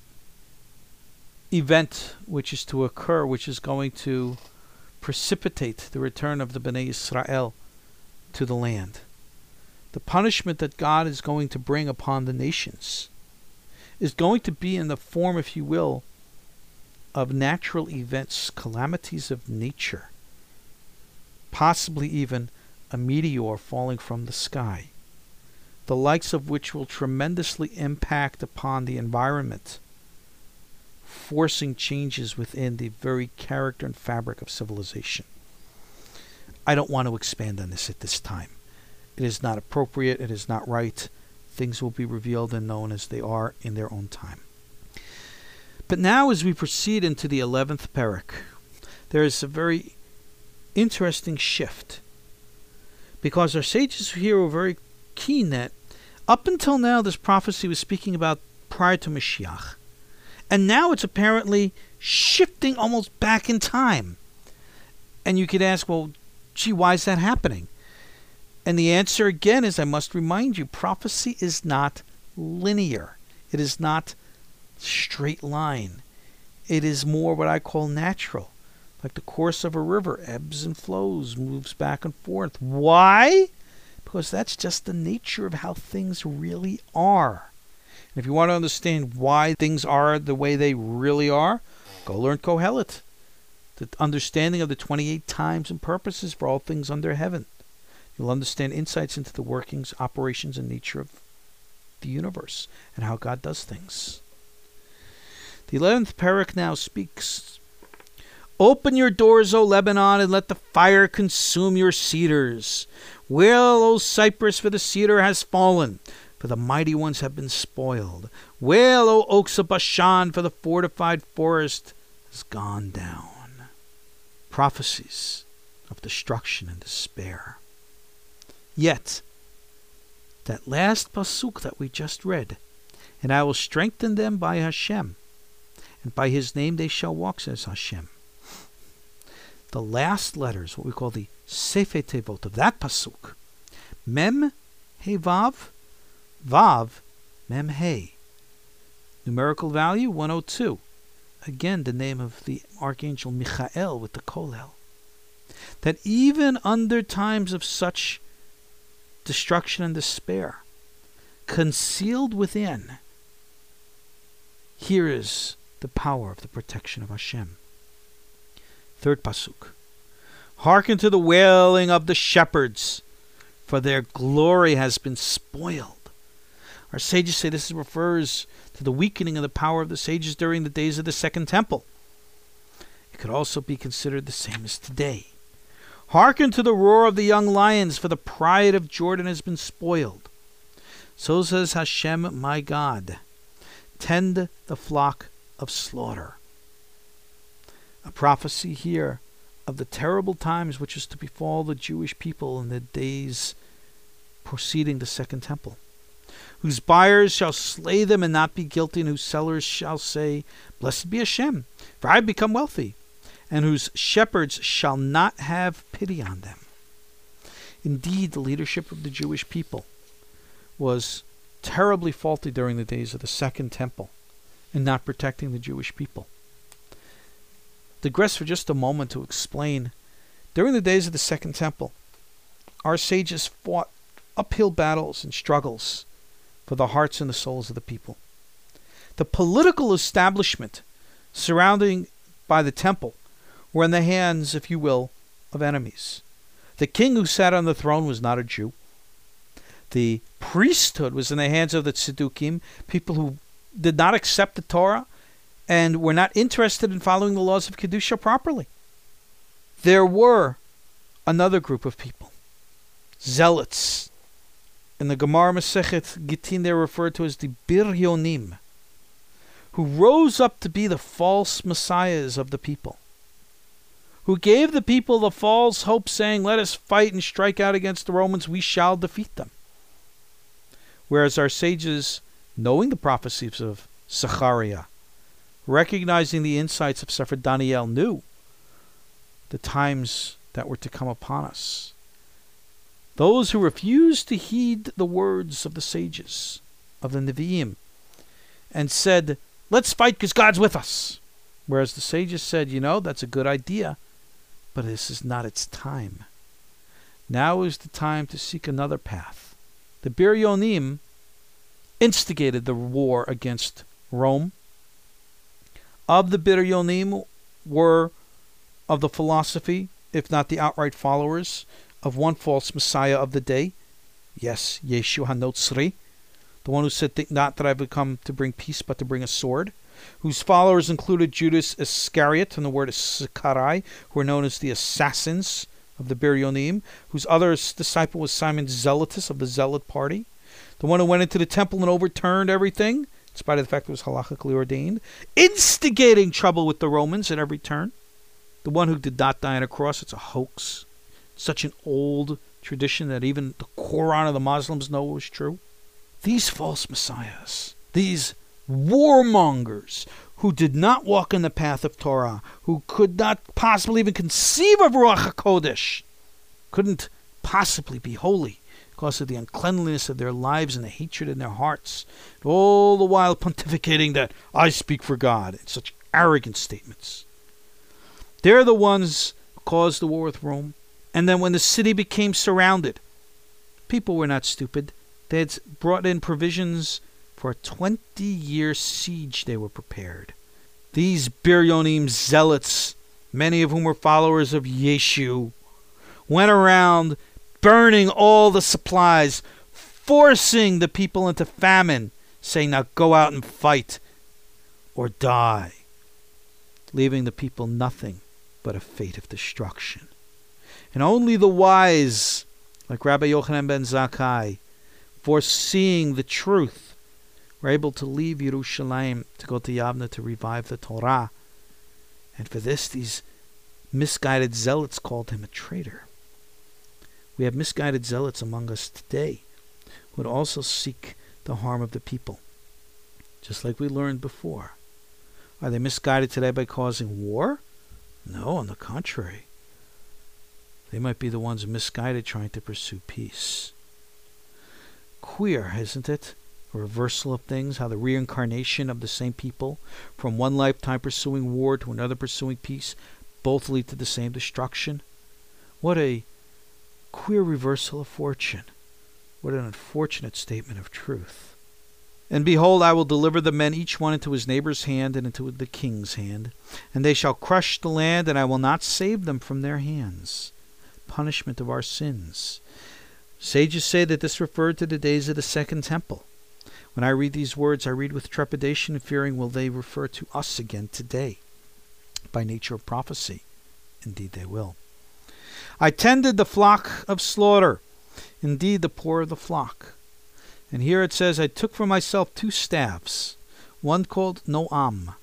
event which is to occur, which is going to precipitate the return of the Bnei Yisrael to the land. The punishment that God is going to bring upon the nations is going to be in the form, if you will, of natural events, calamities of nature, possibly even a meteor falling from the sky, the likes of which will tremendously impact upon the environment, forcing changes within the very character and fabric of civilization. I don't want to expand on this at this time. It is not appropriate. It is not right. Things will be revealed and known as they are in their own time. But now, as we proceed into the eleventh parak, there is a very interesting shift, because our sages here were very keen that up until now this prophecy was speaking about prior to Mashiach, and now it's apparently shifting almost back in time. And you could ask, well, gee, why is that happening? And the answer again is, I must remind you, prophecy is not linear. It is not straight line. It is more what I call natural, like the course of a river, ebbs and flows, moves back and forth. Why? Because that's just the nature of how things really are. And if you want to understand why things are the way they really are, go learn Kohelet, the understanding of the twenty-eight times and purposes for all things under heaven. You'll understand insights into the workings, operations, and nature of the universe and how God does things. The eleventh parak now speaks. Open your doors, O Lebanon, and let the fire consume your cedars. Wail, O Cypress, for the cedar has fallen, for the mighty ones have been spoiled. Wail, O oaks of Bashan, for the fortified forest has gone down. Prophecies of destruction and despair. Yet, that last pasuk that we just read, and I will strengthen them by Hashem, and by his name they shall walk, says Hashem. The last letters, what we call the Sefei Tevot of that pasuk, Mem He Vav, Vav Mem He. Numerical value one oh two. Again, the name of the Archangel Michael with the Kolel. That even under times of such destruction and despair, concealed within, here is the power of the protection of Hashem. Third pasuk. Hearken to the wailing of the shepherds, for their glory has been spoiled. Our sages say this refers to the weakening of the power of the sages during the days of the Second Temple. It could also be considered the same as today. Hearken to the roar of the young lions, for the pride of Jordan has been spoiled. So says Hashem, my God. Tend the flock of slaughter. A prophecy here of the terrible times which is to befall the Jewish people in the days preceding the Second Temple, whose buyers shall slay them and not be guilty, and whose sellers shall say, Blessed be Hashem, for I have become wealthy, and whose shepherds shall not have pity on them. Indeed, the leadership of the Jewish people was terribly faulty during the days of the Second Temple in not protecting the Jewish people. Digress for just a moment to explain. During the days of the Second Temple, our sages fought uphill battles and struggles for the hearts and the souls of the people. The political establishment surrounding by the temple were in the hands, if you will, of enemies. The king who sat on the throne was not a Jew. The priesthood was in the hands of the Tzedukim, people who did not accept the Torah and were not interested in following the laws of Kedusha properly. There were another group of people, zealots. In the Gemara Masechet Gittin, they are referred to as the Biryonim, who rose up to be the false messiahs of the people, who gave the people the false hope, saying, let us fight and strike out against the Romans, we shall defeat them. Whereas our sages, knowing the prophecies of Zechariah, recognizing the insights of Sefer Daniel, knew the times that were to come upon us. Those who refused to heed the words of the sages, of the Nevi'im, and said, let's fight because God's with us. Whereas the sages said, you know, that's a good idea, but this is not its time. Now is the time to seek another path. The Biryonim instigated the war against Rome. Of the Biryonim were of the philosophy, if not the outright followers, of one false messiah of the day. Yes, Yeshu HaNotzri, the one who said, think not that I have come to bring peace, but to bring a sword, whose followers included Judas Iscariot, and the word is Sikarai, who were known as the assassins of the Biryonim, whose other disciple was Simon Zealotus of the Zealot party, the one who went into the temple and overturned everything, in spite of the fact it was halachically ordained, instigating trouble with the Romans at every turn, the one who did not die on a cross. It's a hoax. Such an old tradition that even the Quran of the Muslims know was true. These false messiahs, these warmongers who did not walk in the path of Torah, who could not possibly even conceive of Ruach HaKodesh, couldn't possibly be holy because of the uncleanliness of their lives and the hatred in their hearts, all the while pontificating that I speak for God in such arrogant statements. They're the ones who caused the war with Rome. And then when the city became surrounded, people were not stupid. They had brought in provisions for a twenty-year siege. They were prepared. These Biryonim zealots, many of whom were followers of Yeshu, went around burning all the supplies, forcing the people into famine, saying, now go out and fight or die, leaving the people nothing but a fate of destruction. And only the wise, like Rabbi Yochanan ben Zakkai, foreseeing the truth, were able to leave Yerushalayim to go to Yavna to revive the Torah. And for this, these misguided zealots called him a traitor. We have misguided zealots among us today who would also seek the harm of the people, just like we learned before. Are they misguided today by causing war? No, on the contrary. They might be the ones misguided trying to pursue peace. Queer, isn't it? A reversal of things, how the reincarnation of the same people, from one lifetime pursuing war to another pursuing peace, both lead to the same destruction. What a queer reversal of fortune. What an unfortunate statement of truth. And behold, I will deliver the men each one into his neighbor's hand and into the king's hand, and they shall crush the land, and I will not save them from their hands. Punishment of our sins. Sages say that this referred to the days of the Second Temple. When I read these words, I read with trepidation and fearing, will they refer to us again today? By nature of prophecy, indeed they will. I tended the flock of slaughter, indeed the poor of the flock. And here it says, I took for myself two staffs, one called Noam,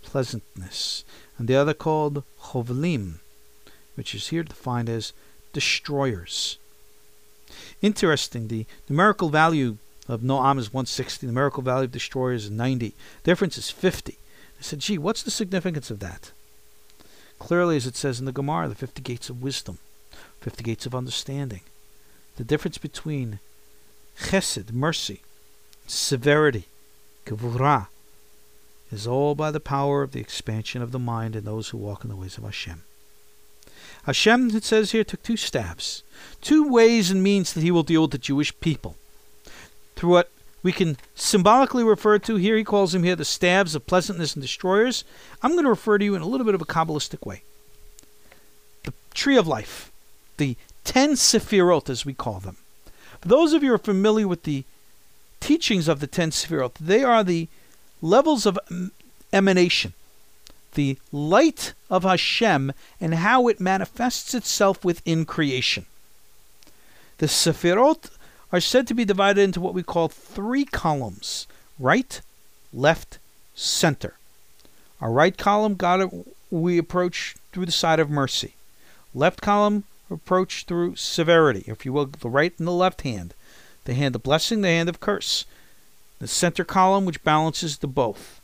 pleasantness, and the other called chovlim, which is here defined as destroyers. Interesting, the numerical value of Noam is one hundred sixty, the numerical value of destroyers is ninety. The difference is fifty. I said, gee, what's the significance of that? Clearly, as it says in the Gemara, the fifty gates of wisdom, fifty gates of understanding. The difference between chesed, mercy, severity, gevurah, is all by the power of the expansion of the mind in those who walk in the ways of Hashem. Hashem, it says here, took two stabs, two ways and means that he will deal with the Jewish people. Through what we can symbolically refer to here, he calls them here the stabs of pleasantness and destroyers. I'm going to refer to you in a little bit of a Kabbalistic way. The tree of life, the ten Sefirot, as we call them. For those of you who are familiar with the teachings of the ten Sefirot, they are the levels of emanation, the light of Hashem and how it manifests itself within creation. The Sefirot are said to be divided into what we call three columns: right, left, center. Our right column, God, we approach through the side of mercy. Left column, approach through severity, if you will, the right and the left hand. The hand of blessing, the hand of curse. The center column, which balances the both.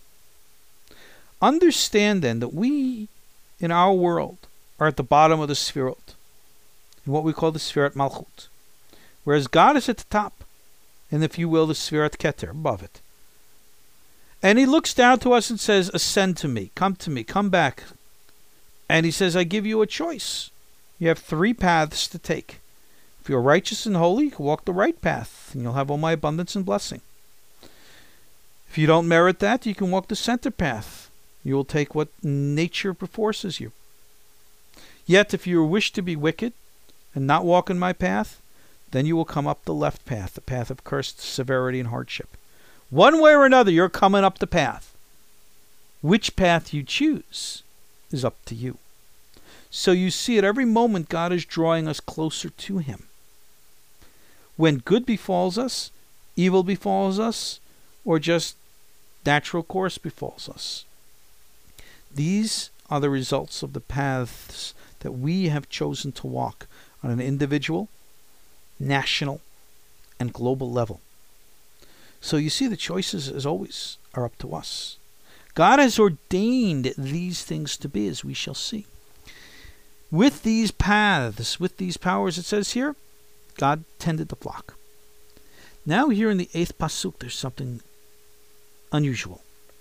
Understand then that we, in our world, are at the bottom of the Sefirot, in what we call the Sfirat Malchut, whereas God is at the top, and if you will, the Sfirat Keter, above it. And he looks down to us and says, ascend to me, come to me, come back. And he says, I give you a choice. You have three paths to take. If you're righteous and holy, you can walk the right path, and you'll have all my abundance and blessing. If you don't merit that, you can walk the center path. You will take what nature forces you. Yet, if you wish to be wicked and not walk in my path, then you will come up the left path, the path of cursed severity and hardship. One way or another, you're coming up the path. Which path you choose is up to you. So you see, at every moment, God is drawing us closer to him. When good befalls us, evil befalls us, or just natural course befalls us. These are the results of the paths that we have chosen to walk on an individual, national, and global level. So you see, the choices, as always, are up to us. God has ordained these things to be, as we shall see. With these paths, with these powers, it says here, God tended the flock. Now here in the eighth pasuk, there's something unusual.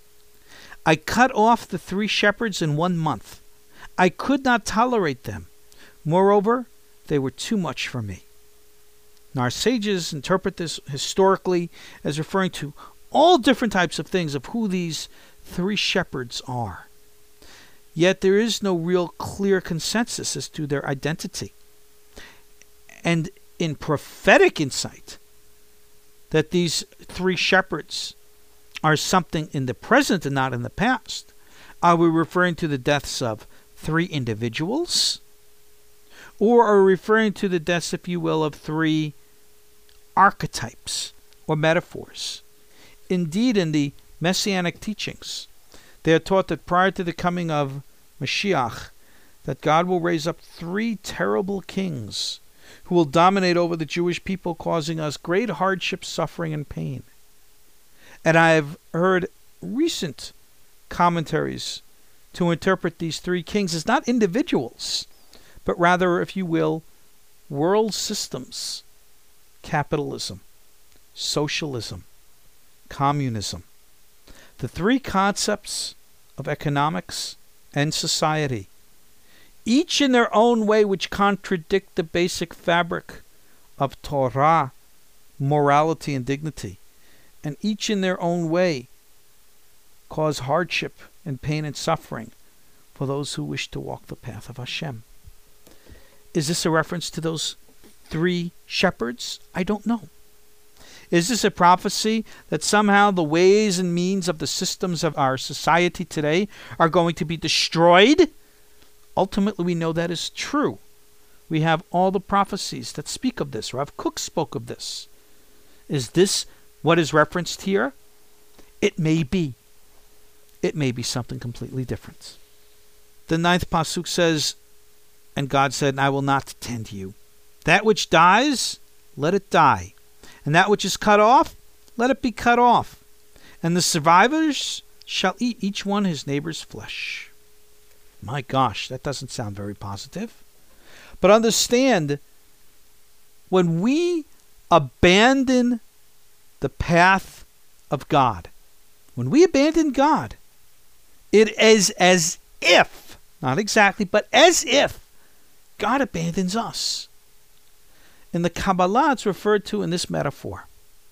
I cut off the three shepherds in one month. I could not tolerate them. Moreover, they were too much for me. Now our sages interpret this historically as referring to all different types of things of who these three shepherds are. Yet there is no real clear consensus as to their identity. And in prophetic insight, that these three shepherds are something in the present and not in the past, are we referring to the deaths of three individuals? Or are we referring to the deaths, if you will, of three archetypes or metaphors? Indeed, in the Messianic teachings, they are taught that prior to the coming of Mashiach, that God will raise up three terrible kings who will dominate over the Jewish people, causing us great hardship, suffering, and pain. And I have heard recent commentaries to interpret these three kings as not individuals, but rather, if you will, world systems: capitalism, socialism, communism. The three concepts of economics and society, each in their own way, which contradict the basic fabric of Torah, morality, and dignity, and each in their own way cause hardship and pain and suffering for those who wish to walk the path of Hashem. Is this a reference to those three shepherds? I don't know. Is this a prophecy that somehow the ways and means of the systems of our society today are going to be destroyed? Ultimately, we know that is true. We have all the prophecies that speak of this. Rav Kook spoke of this. Is this what is referenced here? It may be. it may be something completely different. The ninth pasuk says, and God said, I will not tend you. That which dies, let it die. And that which is cut off, let it be cut off. And the survivors shall eat each one his neighbor's flesh. My gosh, that doesn't sound very positive. But understand, when we abandon the path of God, when we abandon God, it is as if, not exactly, but as if God abandons us. In the Kabbalah, it's referred to in this metaphor,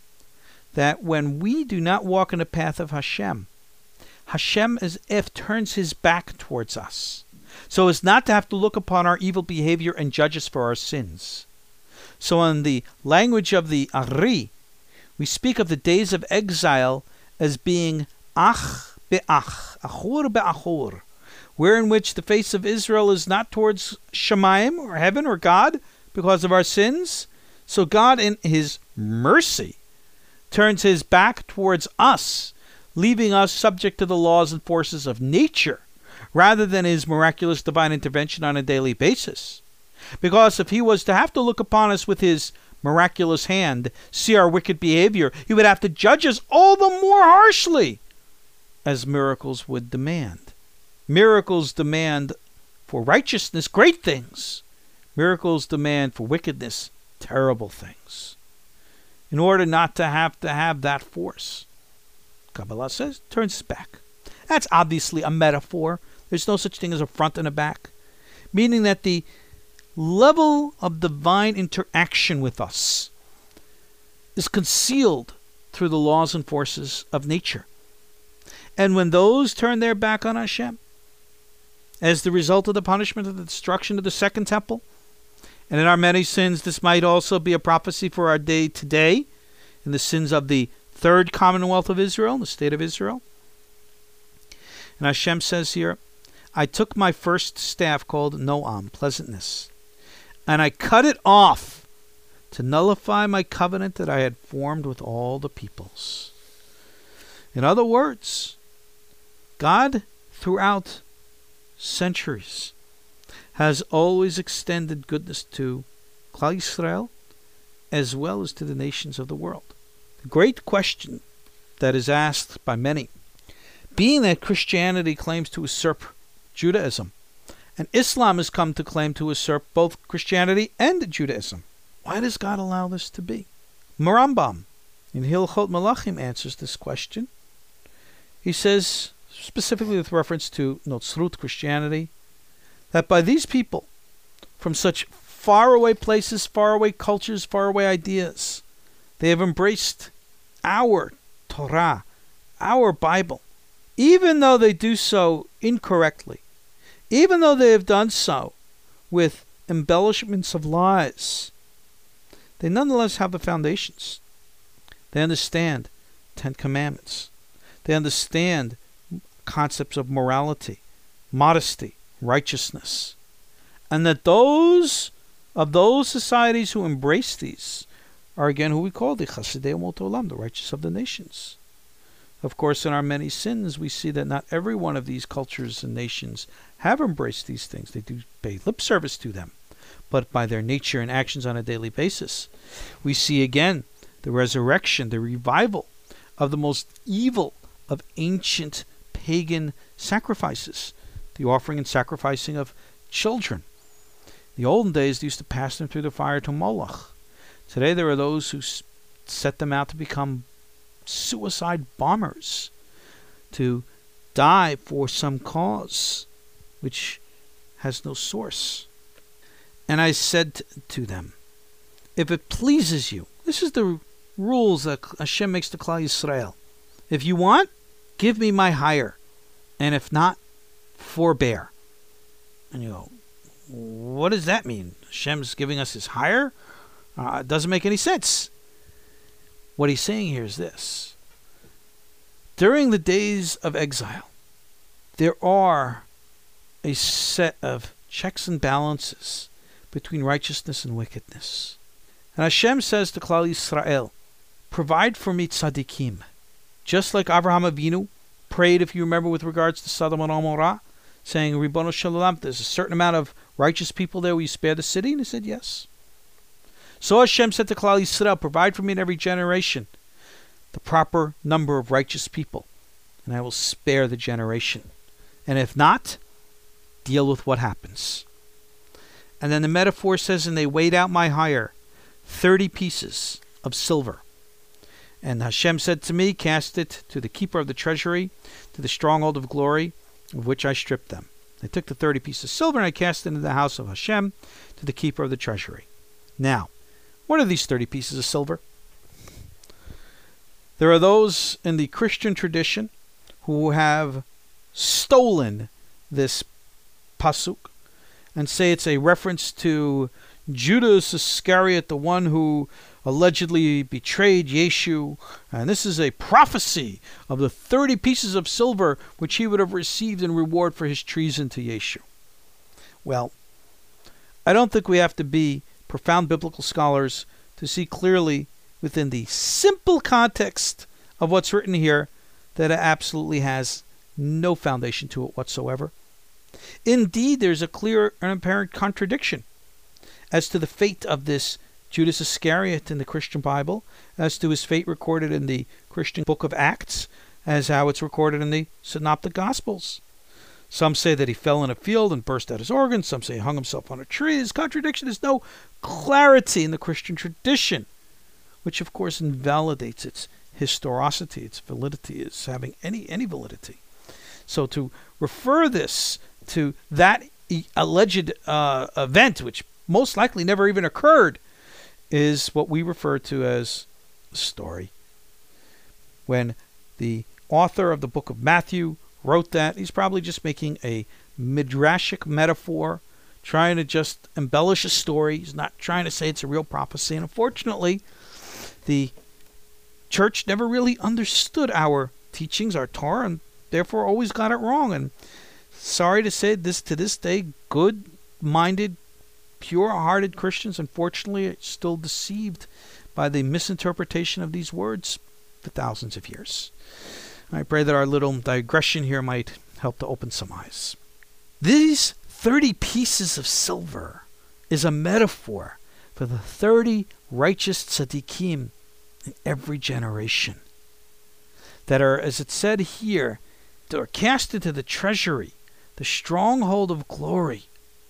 that when we do not walk in the path of Hashem, Hashem as if turns his back towards us, so as not to have to look upon our evil behavior and judge us for our sins. So in the language of the Ari, we speak of the days of exile as being ach be'ach, achur be'achur, where in which the face of Israel is not towards Shemayim, or heaven, or God, because of our sins. So God, in his mercy, turns his back towards us, leaving us subject to the laws and forces of nature, rather than his miraculous divine intervention on a daily basis. Because if he was to have to look upon us with his miraculous hand, see our wicked behavior, he would have to judge us all the more harshly, as miracles would demand. Miracles demand for righteousness great things. Miracles demand for wickedness terrible things. In order not to have to have that force, Kabbalah says, turns its back. That's obviously a metaphor. There's no such thing as a front and a back, meaning that the level of divine interaction with us is concealed through the laws and forces of nature. And when those turn their back on Hashem, as the result of the punishment of the destruction of the second temple, and in our many sins, this might also be a prophecy for our day today, in the sins of the third commonwealth of Israel, the state of Israel. And Hashem says here, I took my first staff called Noam, pleasantness, and I cut it off to nullify my covenant that I had formed with all the peoples. In other words, God, throughout centuries, has always extended goodness to Klal Yisrael as well as to the nations of the world. The great question that is asked by many, being that Christianity claims to usurp Judaism, and Islam has come to claim to usurp both Christianity and Judaism, why does God allow this to be? Rambam in Hilchot Malachim answers this question. He says, specifically with reference to Notzrut, Christianity, that by these people from such faraway places, faraway cultures, faraway ideas, they have embraced our Torah, our Bible, even though they do so incorrectly, even though they have done so with embellishments of lies, they nonetheless have the foundations. They understand Ten Commandments. They understand concepts of morality, modesty, righteousness. And that those of those societies who embrace these are again who we call the Chasidei Umot Olam, the righteous of the nations. Of course, in our many sins, we see that not every one of these cultures and nations have embraced these things. They do pay lip service to them. But by their nature and actions on a daily basis, we see again the resurrection, the revival of the most evil of ancient pagan sacrifices, the offering and sacrificing of children. In the olden days, they used to pass them through the fire to Moloch. Today, there are those who s- set them out to become suicide bombers, to die for some cause which has no source. And I said t- to them, if it pleases you, this is the rules that Hashem makes to Klal Yisrael. If you want, give me my hire, and if not, forbear. And you go, what does that mean? Hashem's giving us his hire? Uh, it doesn't make any sense. What he's saying here is this. During the days of exile, there are a set of checks and balances between righteousness and wickedness. And Hashem says to Klal Yisrael, provide for me tzaddikim, just like Avraham Avinu prayed, if you remember, with regards to Sodom and Gomorrah, saying, Ribono Shel Olam, there's a certain amount of righteous people there. Will you spare the city? And he said, yes. So Hashem said to Klal Yisrael, provide for me in every generation the proper number of righteous people, and I will spare the generation. And if not, deal with what happens. And then the metaphor says, and they weighed out my hire, thirty pieces of silver. And Hashem said to me, cast it to the keeper of the treasury, to the stronghold of glory, of which I stripped them. I took the thirty pieces of silver, and I cast it into the house of Hashem, to the keeper of the treasury. Now, what are these thirty pieces of silver? There are those in the Christian tradition who have stolen this pasuk and say it's a reference to Judas Iscariot, the one who allegedly betrayed Yeshu, and this is a prophecy of the thirty pieces of silver which he would have received in reward for his treason to Yeshu. Well, I don't think we have to be profound biblical scholars to see clearly within the simple context of what's written here that it absolutely has no foundation to it whatsoever. Indeed, there's a clear and apparent contradiction as to the fate of this Judas Iscariot in the Christian Bible, as to his fate recorded in the Christian book of Acts, as how it's recorded in the Synoptic Gospels. Some say that he fell in a field and burst out his organs. Some say he hung himself on a tree. There's contradiction. There's no clarity in the Christian tradition, which of course invalidates its historicity, its validity, as having any, any validity. So to refer this to that e- alleged uh, event, which most likely never even occurred, is what we refer to as a story. When the author of the book of Matthew wrote that, he's probably just making a midrashic metaphor, trying to just embellish a story. He's not trying to say it's a real prophecy. And unfortunately, the church never really understood our teachings, our Torah, and therefore always got it wrong. And sorry to say, this to this day, good-minded, pure-hearted Christians, unfortunately, are still deceived by the misinterpretation of these words for thousands of years. I pray that our little digression here might help to open some eyes. These thirty pieces of silver is a metaphor for the thirty righteous tzaddikim in every generation that are, as it said here, that are cast into the treasury, the stronghold of glory,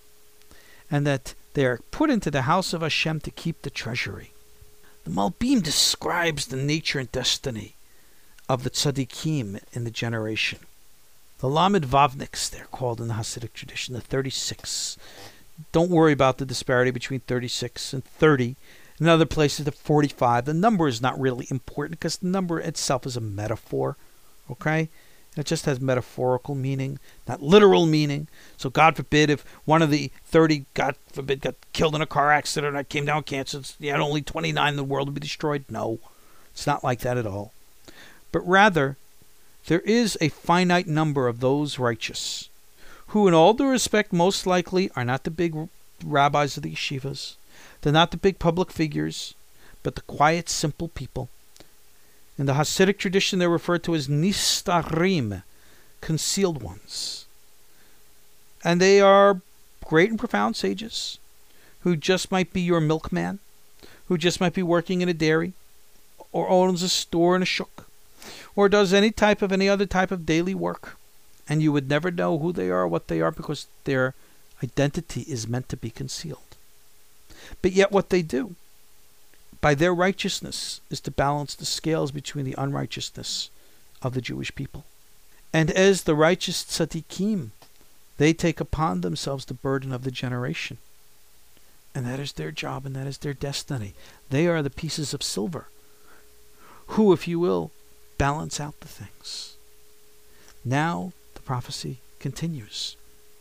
and that they are put into the house of Hashem to keep the treasury. The Malbim describes the nature and destiny of the tzaddikim in the generation. The Lamed Vavniks, they're called in the Hasidic tradition, the thirty-six. Don't worry about the disparity between thirty-six and thirty. In other places, the forty-five. The number is not really important because the number itself is a metaphor. Okay? It just has metaphorical meaning, not literal meaning. So God forbid if one of the thirty, God forbid, got killed in a car accident or came down with cancer, you had only twenty-nine, the world would be destroyed. No, it's not like that at all. But rather, there is a finite number of those righteous who, in all due respect, most likely are not the big rabbis of the yeshivas. They're not the big public figures, but the quiet, simple people. In the Hasidic tradition, they're referred to as nistarim, concealed ones. And they are great and profound sages who just might be your milkman, who just might be working in a dairy, or owns a store in a shuk, or does any type of any other type of daily work. And you would never know who they are or what they are because their identity is meant to be concealed. But yet what they do, by their righteousness, is to balance the scales between the unrighteousness of the Jewish people. And as the righteous tzaddikim, they take upon themselves the burden of the generation. And that is their job and that is their destiny. They are the pieces of silver who, if you will, balance out the things. Now the prophecy continues.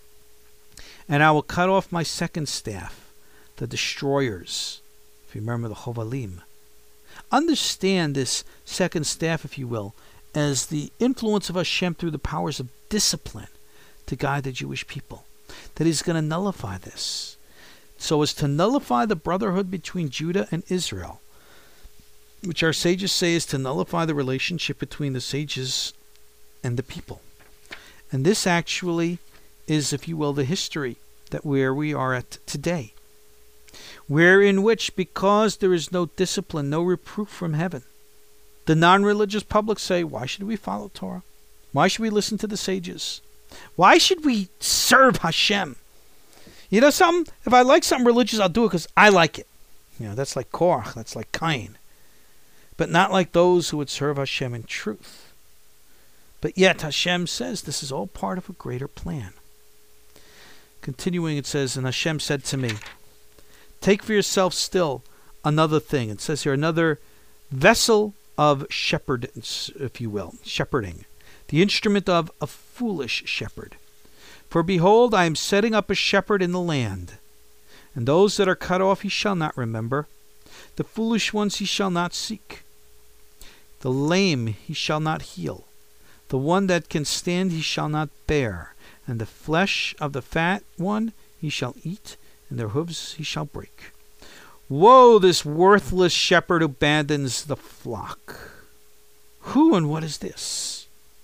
And I will cut off my second staff, the destroyers. If you remember the Chovalim. Understand this second staff, if you will, as the influence of Hashem through the powers of discipline to guide the Jewish people. That He's going to nullify this. So as to nullify the brotherhood between Judah and Israel, which our sages say is to nullify the relationship between the sages and the people. And this actually is, if you will, the history that where we are at today. Where in which, because there is no discipline, no reproof from heaven, the non-religious public say, why should we follow Torah? Why should we listen to the sages? Why should we serve Hashem? You know something? If I like something religious, I'll do it because I like it. You know, that's like Korach, that's like Cain. But not like those who would serve Hashem in truth. But yet Hashem says this is all part of a greater plan. Continuing, it says, and Hashem said to me, take for yourself still another thing. It says here, another vessel of shepherd, if you will, shepherding, the instrument of a foolish shepherd. For behold, I am setting up a shepherd in the land, and those that are cut off he shall not remember, the foolish ones he shall not seek, the lame he shall not heal, the one that can stand he shall not bear, and the flesh of the fat one he shall eat, and their hooves he shall break. Woe, this worthless shepherd who abandons the flock. Who and what is this?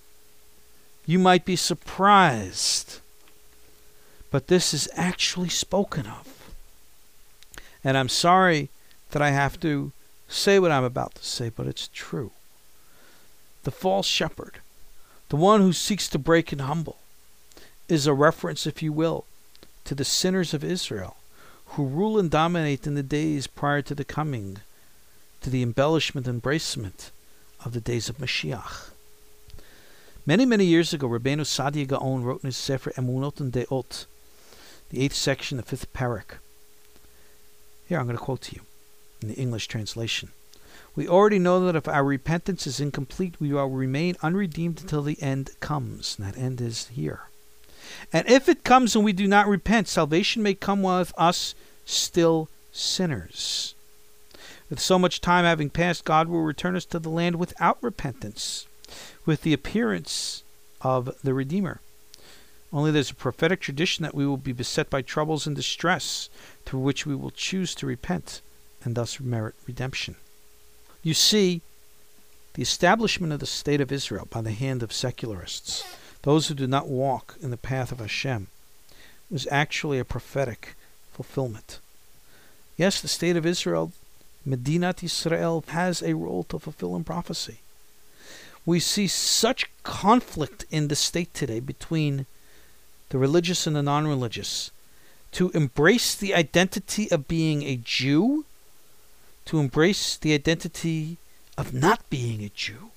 You might be surprised, but this is actually spoken of. And I'm sorry that I have to say what I'm about to say, but it's true. The false shepherd, the one who seeks to break and humble, is a reference, if you will, to the sinners of Israel, who rule and dominate in the days prior to the coming, to the embellishment and embracement of the days of Mashiach. Many, many years ago, Rabbeinu Sadia Gaon wrote in his Sefer Emunot and Deot, the eighth section, the fifth parak. Here, I'm going to quote to you in the English translation. We already know that if our repentance is incomplete, we will remain unredeemed until the end comes. And that end is here. And if it comes and we do not repent, salvation may come with us still sinners. With so much time having passed, God will return us to the land without repentance, with the appearance of the Redeemer. Only there's a prophetic tradition that we will be beset by troubles and distress, through which we will choose to repent and thus merit redemption. You see, the establishment of the state of Israel by the hand of secularists, those who do not walk in the path of Hashem, was actually a prophetic fulfillment. Yes, the state of Israel, Medinat Yisrael, has a role to fulfill in prophecy. We see such conflict in the state today between the religious and the non-religious. To embrace the identity of being a Jew, to embrace the identity of not being a Jew.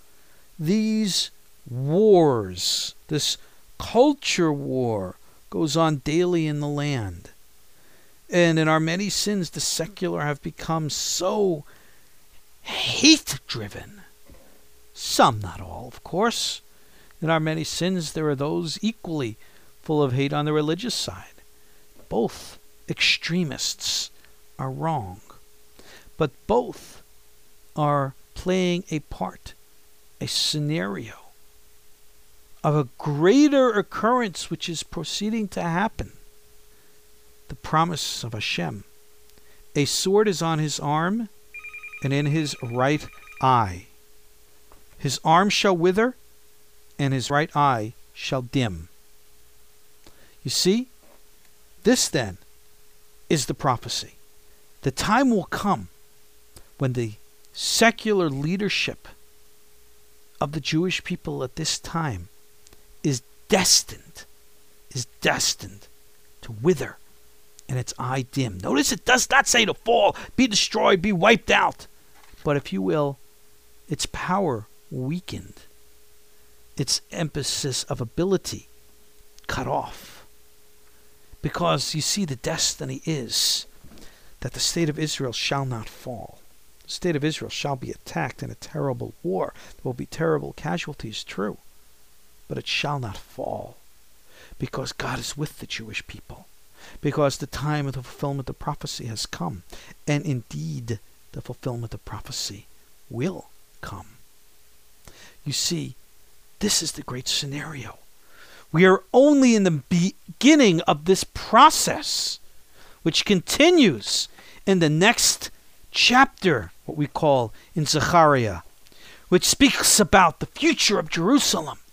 These wars, this culture war, goes on daily in the land. And in our many sins, the secular have become so hate-driven. Some, not all, of course. In our many sins, there are those equally full of hate on the religious side. Both extremists are wrong. But both are playing a part, a scenario of a greater occurrence which is proceeding to happen. The promise of Hashem. A sword is on his arm and in his right eye. His arm shall wither and his right eye shall dim. You see, this then is the prophecy. The time will come when the secular leadership of the Jewish people at this time is destined, is destined to wither and its eye dim. Notice it does not say to fall, be destroyed, be wiped out. But if you will, its power weakened, its emphasis of ability cut off. Because you see, the destiny is that the state of Israel shall not fall. The state of Israel shall be attacked in a terrible war. There will be terrible casualties, true. But it shall not fall. Because God is with the Jewish people. Because the time of the fulfillment of prophecy has come. And indeed, the fulfillment of prophecy will come. You see, this is the great scenario. We are only in the beginning of this process, which continues in the next chapter, what we call in Zechariah, which speaks about the future of Jerusalem.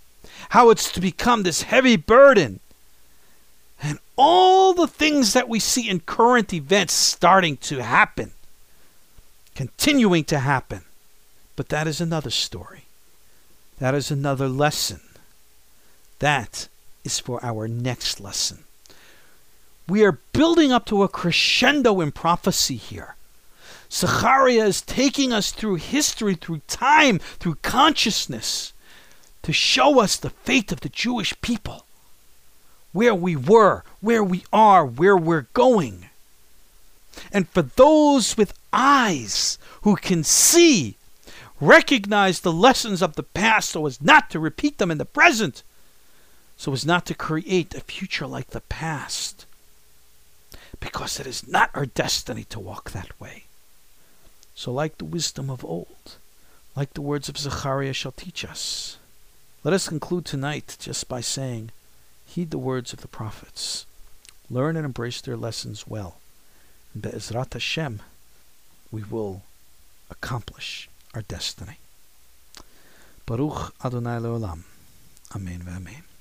how it's to become this heavy burden. And all the things that we see in current events starting to happen, continuing to happen. But that is another story. That is another lesson. That is for our next lesson. We are building up to a crescendo in prophecy here. Zechariah is taking us through history, through time, through consciousness, to show us the fate of the Jewish people. Where we were, where we are, where we're going. And for those with eyes who can see, recognize the lessons of the past so as not to repeat them in the present, so as not to create a future like the past. Because it is not our destiny to walk that way. So like the wisdom of old, like the words of Zechariah shall teach us, let us conclude tonight just by saying, heed the words of the prophets. Learn and embrace their lessons well. And Be'ezrat Hashem, we will accomplish our destiny. Baruch Adonai Leolam. Amen ve'amen.